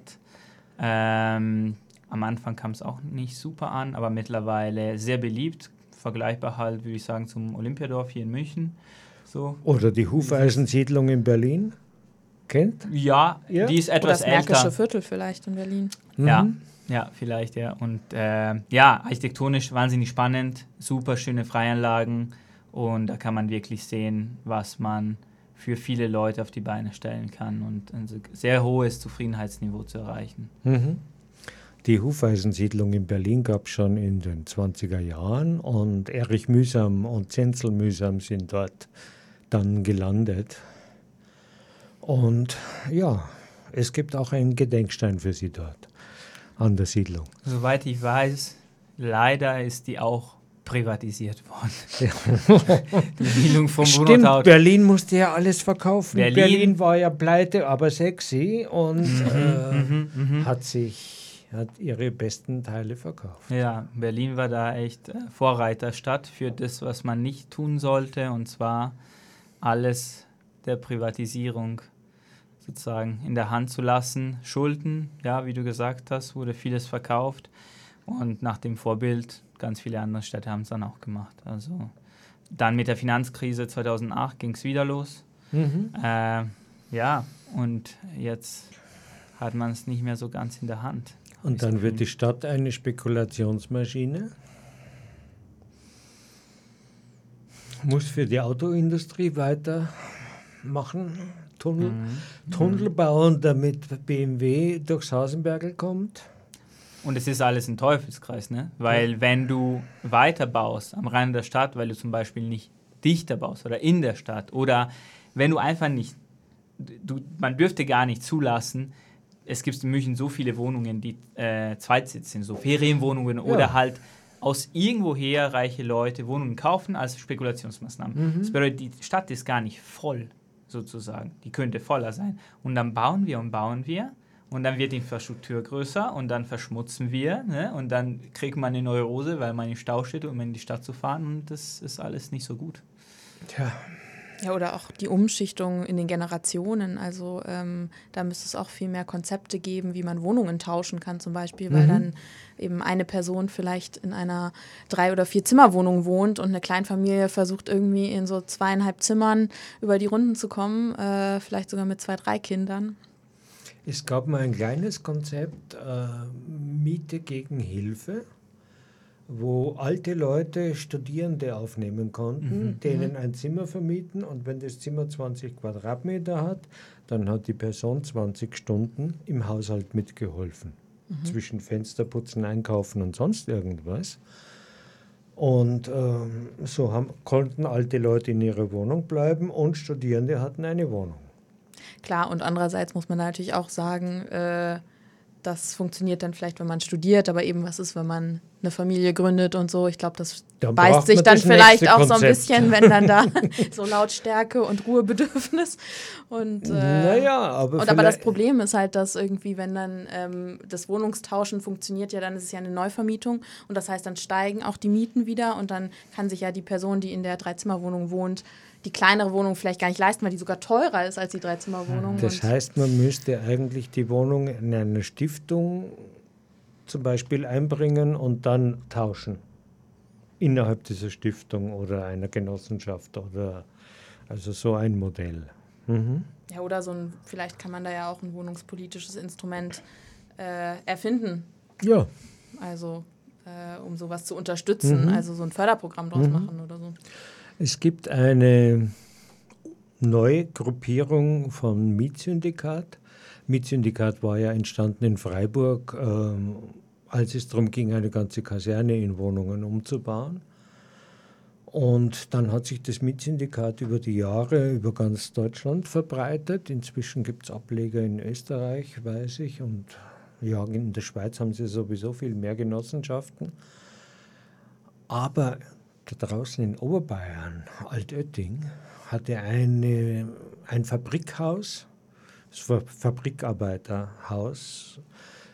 Ähm, am Anfang kam es auch nicht super an, aber mittlerweile sehr beliebt. Vergleichbar halt, würde ich sagen, zum Olympiadorf hier in München. So. Oder die Hufeisensiedlung in Berlin. Kennt? Ja, Ja. die ist Oder etwas das Märkische älter. Viertel vielleicht in Berlin. Ja, Mhm. ja, vielleicht, ja. Und äh, ja, architektonisch wahnsinnig spannend, super schöne Freianlagen und da kann man wirklich sehen, was man für viele Leute auf die Beine stellen kann und ein sehr hohes Zufriedenheitsniveau zu erreichen. Mhm. Die Hufeisensiedlung in Berlin gab es schon in den zwanziger Jahren und Erich Mühsam und Zenzel Mühsam sind dort dann gelandet. Und ja, es gibt auch einen Gedenkstein für sie dort an der Siedlung. Soweit ich weiß, leider ist die auch privatisiert worden. Ja. Die Siedlung vom Stimmt, Brudertaut. Berlin musste ja alles verkaufen. Berlin- Berlin, war ja pleite, aber sexy und Mhm, äh, mhm, mhm. hat sich hat ihre besten Teile verkauft. Ja, Berlin war da echt äh, Vorreiterstadt für das, was man nicht tun sollte, und zwar alles der Privatisierung sozusagen in der Hand zu lassen. Schulden, ja, wie du gesagt hast, wurde vieles verkauft und nach dem Vorbild, ganz viele andere Städte haben es dann auch gemacht. Also dann mit der Finanzkrise zweitausendacht ging es wieder los. Mhm. Äh, ja, und jetzt hat man es nicht mehr so ganz in der Hand. Und dann wird die Stadt eine Spekulationsmaschine. Muss für die Autoindustrie weitermachen, Tunnel, Mhm. Tunnel bauen, damit B M W durchs Hasenbergl kommt. Und es ist alles ein Teufelskreis, ne? Weil Ja. wenn du weiter baust am Rand der Stadt, weil du zum Beispiel nicht dichter baust oder in der Stadt oder wenn du einfach nicht, du, man dürfte gar nicht zulassen, es gibt in München so viele Wohnungen, die äh, Zweitsitz sind, so Ferienwohnungen Ja. oder halt aus irgendwoher reiche Leute Wohnungen kaufen als Spekulationsmaßnahmen. Mhm. Das bedeutet, die Stadt ist gar nicht voll, sozusagen. Die könnte voller sein. Und dann bauen wir und bauen wir und dann wird die Infrastruktur größer und dann verschmutzen wir, ne? Und dann kriegt man eine Neurose, weil man im Stau steht, um in die Stadt zu fahren und das ist alles nicht so gut. Tja. Ja, oder auch die Umschichtung in den Generationen. Also ähm, da müsste es auch viel mehr Konzepte geben, wie man Wohnungen tauschen kann zum Beispiel, weil Mhm. dann eben eine Person vielleicht in einer Drei- oder Vier-Zimmer-Wohnung wohnt und eine Kleinfamilie versucht irgendwie in so zweieinhalb Zimmern über die Runden zu kommen, äh, vielleicht sogar mit zwei, drei Kindern. Es gab mal ein kleines Konzept, äh, Miete gegen Hilfe, wo alte Leute Studierende aufnehmen konnten, Mhm. denen ein Zimmer vermieten und wenn das Zimmer zwanzig Quadratmeter hat, dann hat die Person zwanzig Stunden im Haushalt mitgeholfen. Mhm. Zwischen Fensterputzen, Einkaufen und sonst irgendwas. Und ähm, so haben, konnten alte Leute in ihrer Wohnung bleiben und Studierende hatten eine Wohnung. Klar, und andererseits muss man natürlich auch sagen, äh, das funktioniert dann vielleicht, wenn man studiert, aber eben was ist, wenn man eine Familie gründet und so. Ich glaube, das Dann beißt sich man dann das vielleicht nächste auch so ein Konzept. bisschen, wenn dann da so Lautstärke und Ruhebedürfnis. Und, äh, Naja, aber und aber das vielleicht- Problem ist halt, dass irgendwie, wenn dann ähm, das Wohnungstauschen funktioniert, ja, dann ist es ja eine Neuvermietung und das heißt, dann steigen auch die Mieten wieder und dann kann sich ja die Person, die in der Dreizimmerwohnung wohnt, die kleinere Wohnung vielleicht gar nicht leisten, weil die sogar teurer ist als die Dreizimmerwohnung. Das und heißt, man müsste eigentlich die Wohnung in eine Stiftung zum Beispiel einbringen und dann tauschen. Innerhalb dieser Stiftung oder einer Genossenschaft oder also so ein Modell. Mhm. Ja, oder so ein, vielleicht kann man da ja auch ein wohnungspolitisches Instrument äh, erfinden. Ja. Also, äh, um sowas zu unterstützen, Mhm. also so ein Förderprogramm draus Mhm. machen oder so. Es gibt eine neue Gruppierung von Mietsyndikat. Mietsyndikat war ja entstanden in Freiburg, ähm, als es darum ging, eine ganze Kaserne in Wohnungen umzubauen. Und dann hat sich das Mietsyndikat über die Jahre über ganz Deutschland verbreitet. Inzwischen gibt es Ableger in Österreich, weiß ich, und ja, in der Schweiz haben sie sowieso viel mehr Genossenschaften. Aber da draußen in Oberbayern, Altötting, hatte eine, ein Fabrikhaus, das war Fabrikarbeiterhaus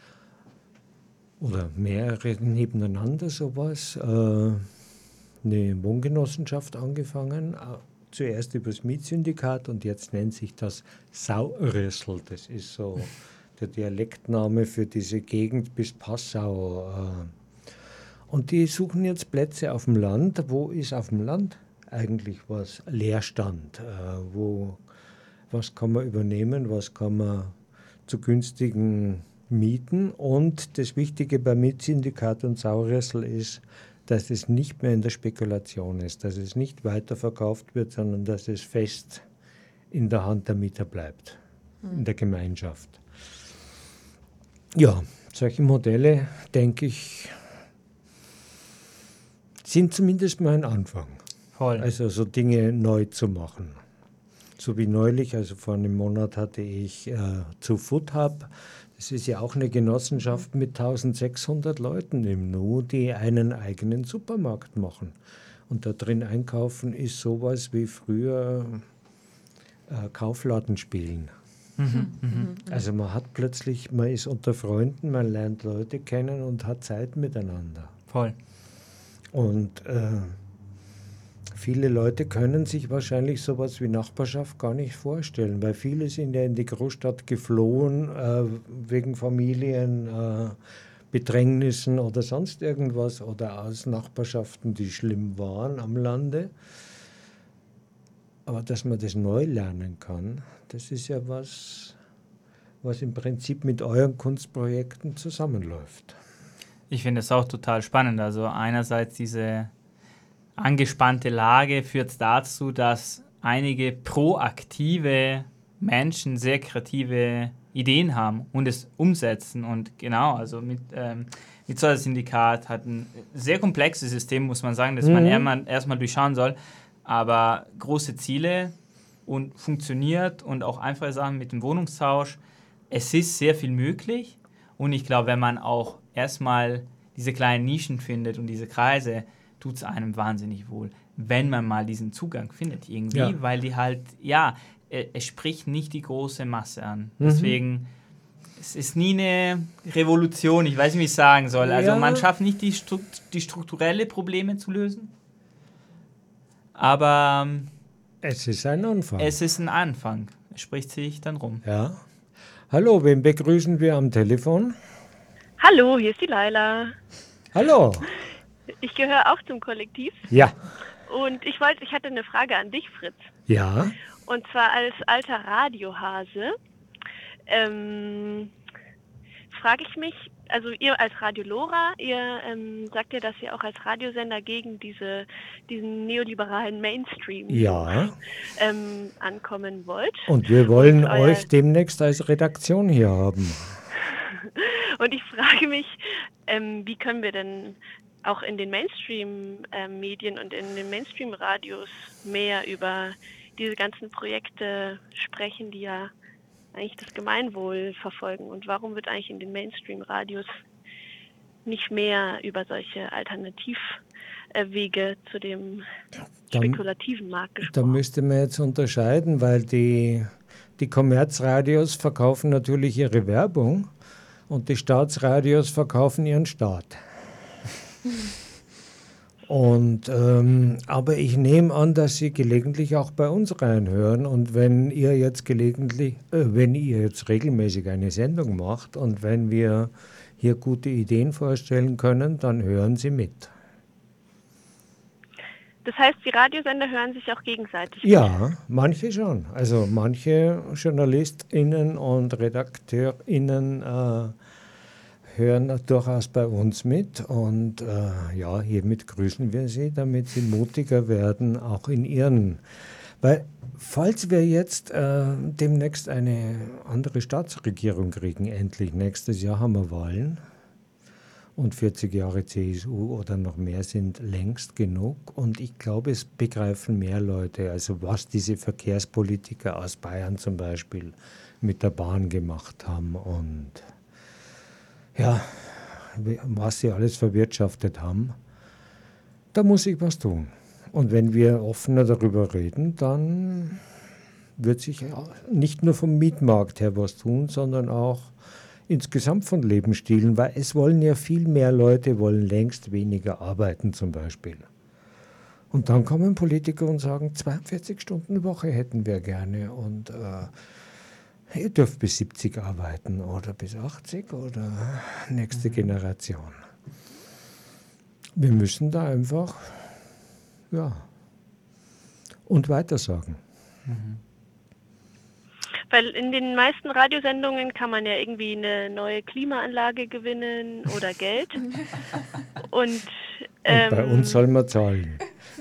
oder mehrere nebeneinander sowas, äh, eine Wohngenossenschaft angefangen, äh, zuerst über das Mietsyndikat und jetzt nennt sich das Saurössl. Das ist so der Dialektname für diese Gegend bis Passau. Äh. Und die suchen jetzt Plätze auf dem Land. Wo ist auf dem Land eigentlich was Leerstand? Äh, wo, was kann man übernehmen, was kann man zu günstigen Mieten? Und das Wichtige bei Mietsyndikat und Saurössl ist, dass es nicht mehr in der Spekulation ist, dass es nicht weiterverkauft wird, sondern dass es fest in der Hand der Mieter bleibt, mhm. in der Gemeinschaft. Ja, solche Modelle, denke ich, sind zumindest mal ein Anfang. Voll. Also so Dinge neu zu machen. So wie neulich, also vor einem Monat hatte ich äh, zu FoodHub, das ist ja auch eine Genossenschaft mit eintausendsechshundert Leuten im Nu, die einen eigenen Supermarkt machen. Und da drin einkaufen ist sowas wie früher äh, Kaufladen spielen. Mhm, mhm. Also man hat plötzlich, man ist unter Freunden, man lernt Leute kennen und hat Zeit miteinander. Voll. Und äh, viele Leute können sich wahrscheinlich sowas wie Nachbarschaft gar nicht vorstellen, weil viele sind ja in die Großstadt geflohen äh, wegen Familien, äh, Bedrängnissen oder sonst irgendwas oder aus Nachbarschaften, die schlimm waren am Lande. Aber dass man das neu lernen kann, das ist ja was, was im Prinzip mit euren Kunstprojekten zusammenläuft. Ich finde es auch total spannend. Also einerseits diese angespannte Lage führt dazu, dass einige proaktive Menschen sehr kreative Ideen haben und es umsetzen. Und genau, also mit, ähm, mit so einem Syndikat hat ein sehr komplexes System, muss man sagen, das Mhm. man erstmal, erstmal durchschauen soll. Aber große Ziele und funktioniert und auch einfache Sachen mit dem Wohnungstausch. Es ist sehr viel möglich. Und ich glaube, wenn man auch erstmal diese kleinen Nischen findet und diese Kreise, tut es einem wahnsinnig wohl, wenn man mal diesen Zugang findet irgendwie, Ja. weil die halt, ja, äh, es spricht nicht die große Masse an. Mhm. Deswegen, es ist nie eine Revolution, ich weiß nicht, wie ich es sagen soll. Also Ja. man schafft nicht, die, Strukt- die strukturelle Probleme zu lösen, aber ähm, es ist ein Anfang. Es ist ein Anfang. Es spricht sich dann rum. Ja. Hallo, wen begrüßen wir am Telefon? Hallo, hier ist die Laila. Hallo. Ich gehöre auch zum Kollektiv. Ja. Und ich wollte, ich hatte eine Frage an dich, Fritz. Ja. Und zwar als alter Radiohase ähm, frage ich mich, also ihr als Radio Lora, ihr ähm, sagt ja, dass ihr auch als Radiosender gegen diese, diesen neoliberalen Mainstream Ja. ähm, ankommen wollt. Und wir wollen Und euer- euch demnächst als Redaktion hier haben. Und ich frage mich, ähm, wie können wir denn auch in den Mainstream-Medien und in den Mainstream-Radios mehr über diese ganzen Projekte sprechen, die ja eigentlich das Gemeinwohl verfolgen. Und warum wird eigentlich in den Mainstream-Radios nicht mehr über solche Alternativwege zu dem Da- spekulativen Markt Da gesprochen. müsste man jetzt unterscheiden, weil die, die Kommerzradios verkaufen natürlich ihre Werbung und die Staatsradios verkaufen ihren Staat. Und, ähm, aber ich nehme an, dass Sie gelegentlich auch bei uns reinhören. Und wenn ihr jetzt gelegentlich, äh, wenn ihr jetzt regelmäßig eine Sendung macht und wenn wir hier gute Ideen vorstellen können, dann hören Sie mit. Das heißt, die Radiosender hören sich auch gegenseitig. Ja, manche schon. Also manche JournalistInnen und RedakteurInnen äh, hören durchaus bei uns mit. Und äh, ja, hiermit grüßen wir sie, damit sie mutiger werden, auch in ihren. Weil, falls wir jetzt äh, demnächst eine andere Staatsregierung kriegen, endlich nächstes Jahr haben wir Wahlen. Und vierzig Jahre C S U oder noch mehr sind längst genug. Und ich glaube, es begreifen mehr Leute, also was diese Verkehrspolitiker aus Bayern zum Beispiel mit der Bahn gemacht haben und ja, was sie alles verwirtschaftet haben. Da muss ich was tun. Und wenn wir offener darüber reden, dann wird sich nicht nur vom Mietmarkt her was tun, sondern auch insgesamt von Lebensstilen, weil es wollen ja viel mehr Leute, wollen längst weniger arbeiten zum Beispiel. Und dann kommen Politiker und sagen, zweiundvierzig Stunden Woche hätten wir gerne und äh, ihr dürft bis siebzig arbeiten oder bis achtzig oder nächste mhm. Generation. Wir müssen da einfach, ja, und weitersagen. Mhm. Weil in den meisten Radiosendungen kann man ja irgendwie eine neue Klimaanlage gewinnen oder Geld. Und, ähm, und bei uns soll man zahlen.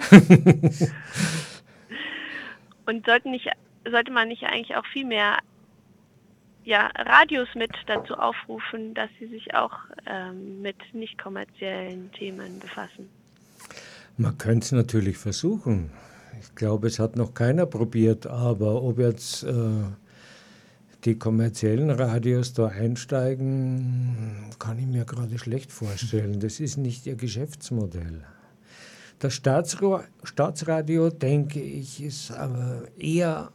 Und sollten nicht, sollte man nicht eigentlich auch viel mehr ja, Radios mit dazu aufrufen, dass sie sich auch ähm, mit nicht kommerziellen Themen befassen? Man könnte es natürlich versuchen. Ich glaube, es hat noch keiner probiert, aber ob jetzt äh, die kommerziellen Radios da einsteigen, kann ich mir gerade schlecht vorstellen. Das ist nicht ihr Geschäftsmodell. Das Staatsra- Staatsradio, denke ich, ist aber eher,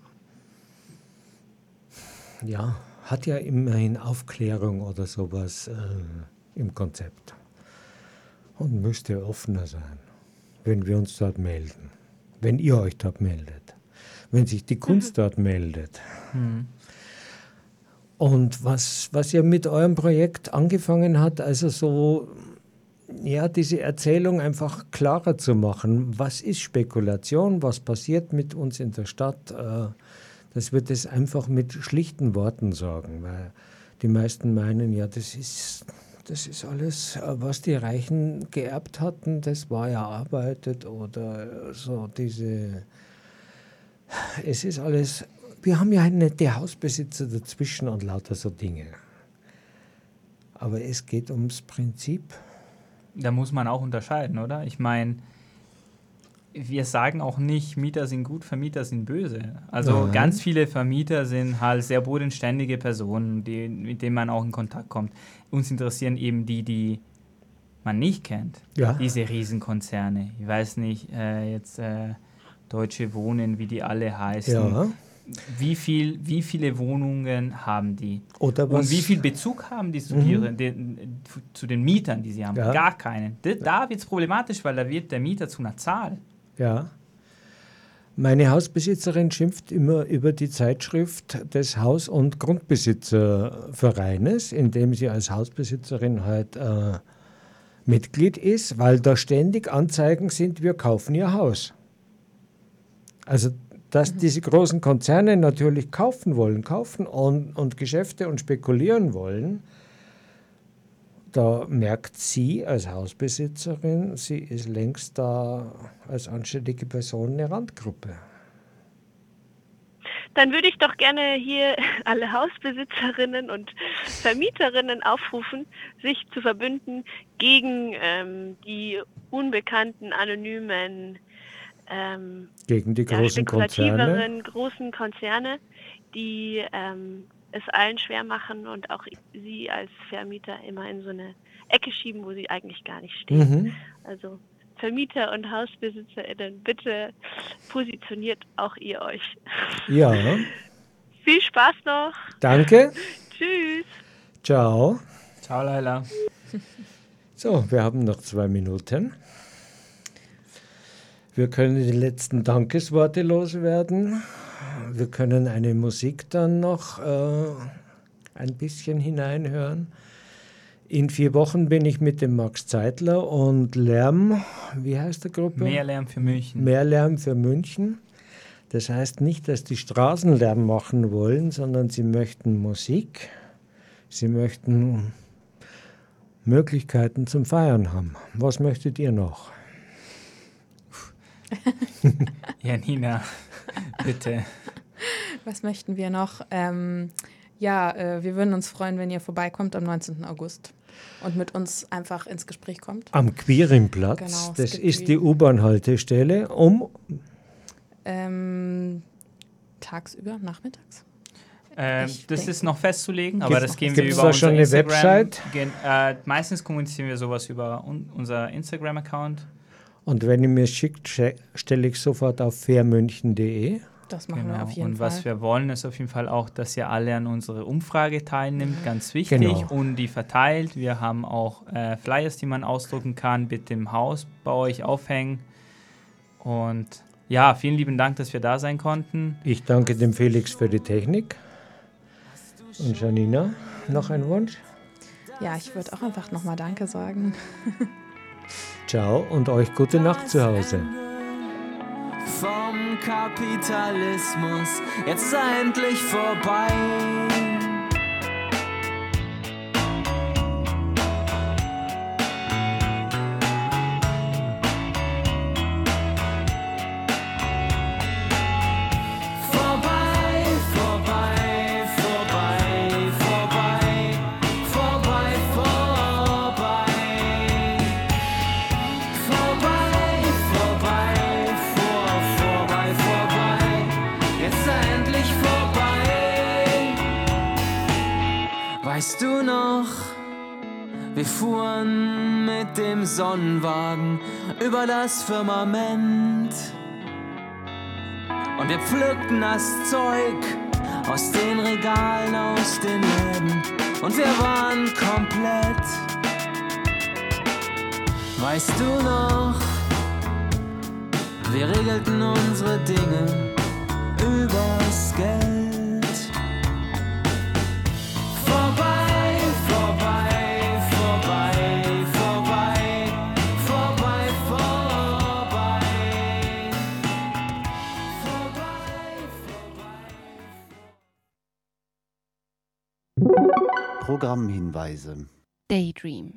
ja, hat ja immerhin Aufklärung oder sowas äh, im Konzept und müsste offener sein, wenn wir uns dort melden, wenn ihr euch dort meldet, wenn sich die Kunst dort meldet. Mhm. Und was, was ihr mit eurem Projekt angefangen hat, also so, ja, diese Erzählung einfach klarer zu machen. Was ist Spekulation? Was passiert mit uns in der Stadt? Äh, das wird es einfach mit schlichten Worten sagen, weil die meisten meinen, ja, das ist, das ist alles, was die Reichen geerbt hatten, das war ja erarbeitet oder so diese, es ist alles. Wir haben ja nette Hausbesitzer dazwischen und lauter so Dinge. Aber es geht ums Prinzip. Da muss man auch unterscheiden, oder? Ich meine, wir sagen auch nicht, Mieter sind gut, Vermieter sind böse. Also Nein. ganz viele Vermieter sind halt sehr bodenständige Personen, die, mit denen man auch in Kontakt kommt. Uns interessieren eben die, die man nicht kennt. Ja. Diese Riesenkonzerne. Ich weiß nicht, äh, jetzt äh, Deutsche Wohnen, wie die alle heißen. Ja. Wie, viel, wie viele Wohnungen haben die? Oder was? Und wie viel Bezug haben die zu, Mhm. ihren, den, zu den Mietern, die sie haben? Ja. Gar keinen. Da, da wird es problematisch, weil da wird der Mieter zu einer Zahl. Ja. Meine Hausbesitzerin schimpft immer über die Zeitschrift des Haus- und Grundbesitzervereines, in dem sie als Hausbesitzerin halt äh, Mitglied ist, weil da ständig Anzeigen sind, wir kaufen ihr Haus. Also dass diese großen Konzerne natürlich kaufen wollen, kaufen und, und Geschäfte und spekulieren wollen, da merkt sie als Hausbesitzerin, sie ist längst da als anständige Person eine Randgruppe. Dann würde ich doch gerne hier alle Hausbesitzerinnen und Vermieterinnen aufrufen, sich zu verbünden gegen ähm, die unbekannten, anonymen Ähm, Gegen die ja, großen Konzerne? spekulativeren großen Konzerne, die ähm, es allen schwer machen und auch sie als Vermieter immer in so eine Ecke schieben, wo sie eigentlich gar nicht stehen. Mhm. Also Vermieter und HausbesitzerInnen, bitte positioniert auch ihr euch. Ja. Viel Spaß noch. Danke. Tschüss. Ciao. Ciao, Laila. So, wir haben noch zwei Minuten. Wir können die letzten Dankesworte loswerden. Wir können eine Musik dann noch äh, ein bisschen hineinhören. In vier Wochen bin ich mit dem Max Zeitler und Lärm, wie heißt die Gruppe? Mehr Lärm für München. Mehr Lärm für München. Das heißt nicht, dass die Straßenlärm machen wollen, sondern sie möchten Musik. Sie möchten Möglichkeiten zum Feiern haben. Was möchtet ihr noch? Janina, bitte. Was möchten wir noch? Ähm, ja, äh, wir würden uns freuen, wenn ihr vorbeikommt am neunzehnten August und mit uns einfach ins Gespräch kommt. Am Quirinplatz, genau, das gibt ist die- die U-Bahn-Haltestelle, um Ähm, tagsüber, nachmittags? Ähm, Ich das denke- ist noch festzulegen, aber Gibt's- das gehen wir gibt's über da unser schon eine Instagram. Website? Gen, äh, meistens kommunizieren wir sowas über un unser Instagram-Account. und wenn ihr mir schickt, sche- stelle ich sofort auf fairmünchen punkt de. Das machen wir Genau. auf jeden Und Fall. was wir wollen, ist auf jeden Fall auch, dass ihr alle an unserer Umfrage teilnimmt, ganz wichtig, Genau. und die verteilt. Wir haben auch äh, Flyers, die man ausdrucken kann, bitte im Haus bei euch aufhängen. Und ja, vielen lieben Dank, dass wir da sein konnten. Ich danke dem Felix für die Technik. Und Janina, noch ein Wunsch? Ja, ich würde auch einfach nochmal Danke sagen. Ciao und euch gute Nacht zu Hause. Vom Kapitalismus, jetzt ist er endlich vorbei. Vorbei, vorbei, vorbei, vorbei, vorbei, vorbei. Vorbei, vorbei, vor, vorbei, vorbei. Jetzt ist er endlich vorbei. Weißt du noch, wir fuhren mit dem Sonnenwagen über das Firmament. Und wir pflückten das Zeug aus den Regalen, aus den Läden. Und wir waren komplett. Weißt du noch, wir regelten unsere Dinge übers Geld. Vorbei, vorbei, vorbei, vorbei, vorbei, vorbei. Programmhinweise. Daydream.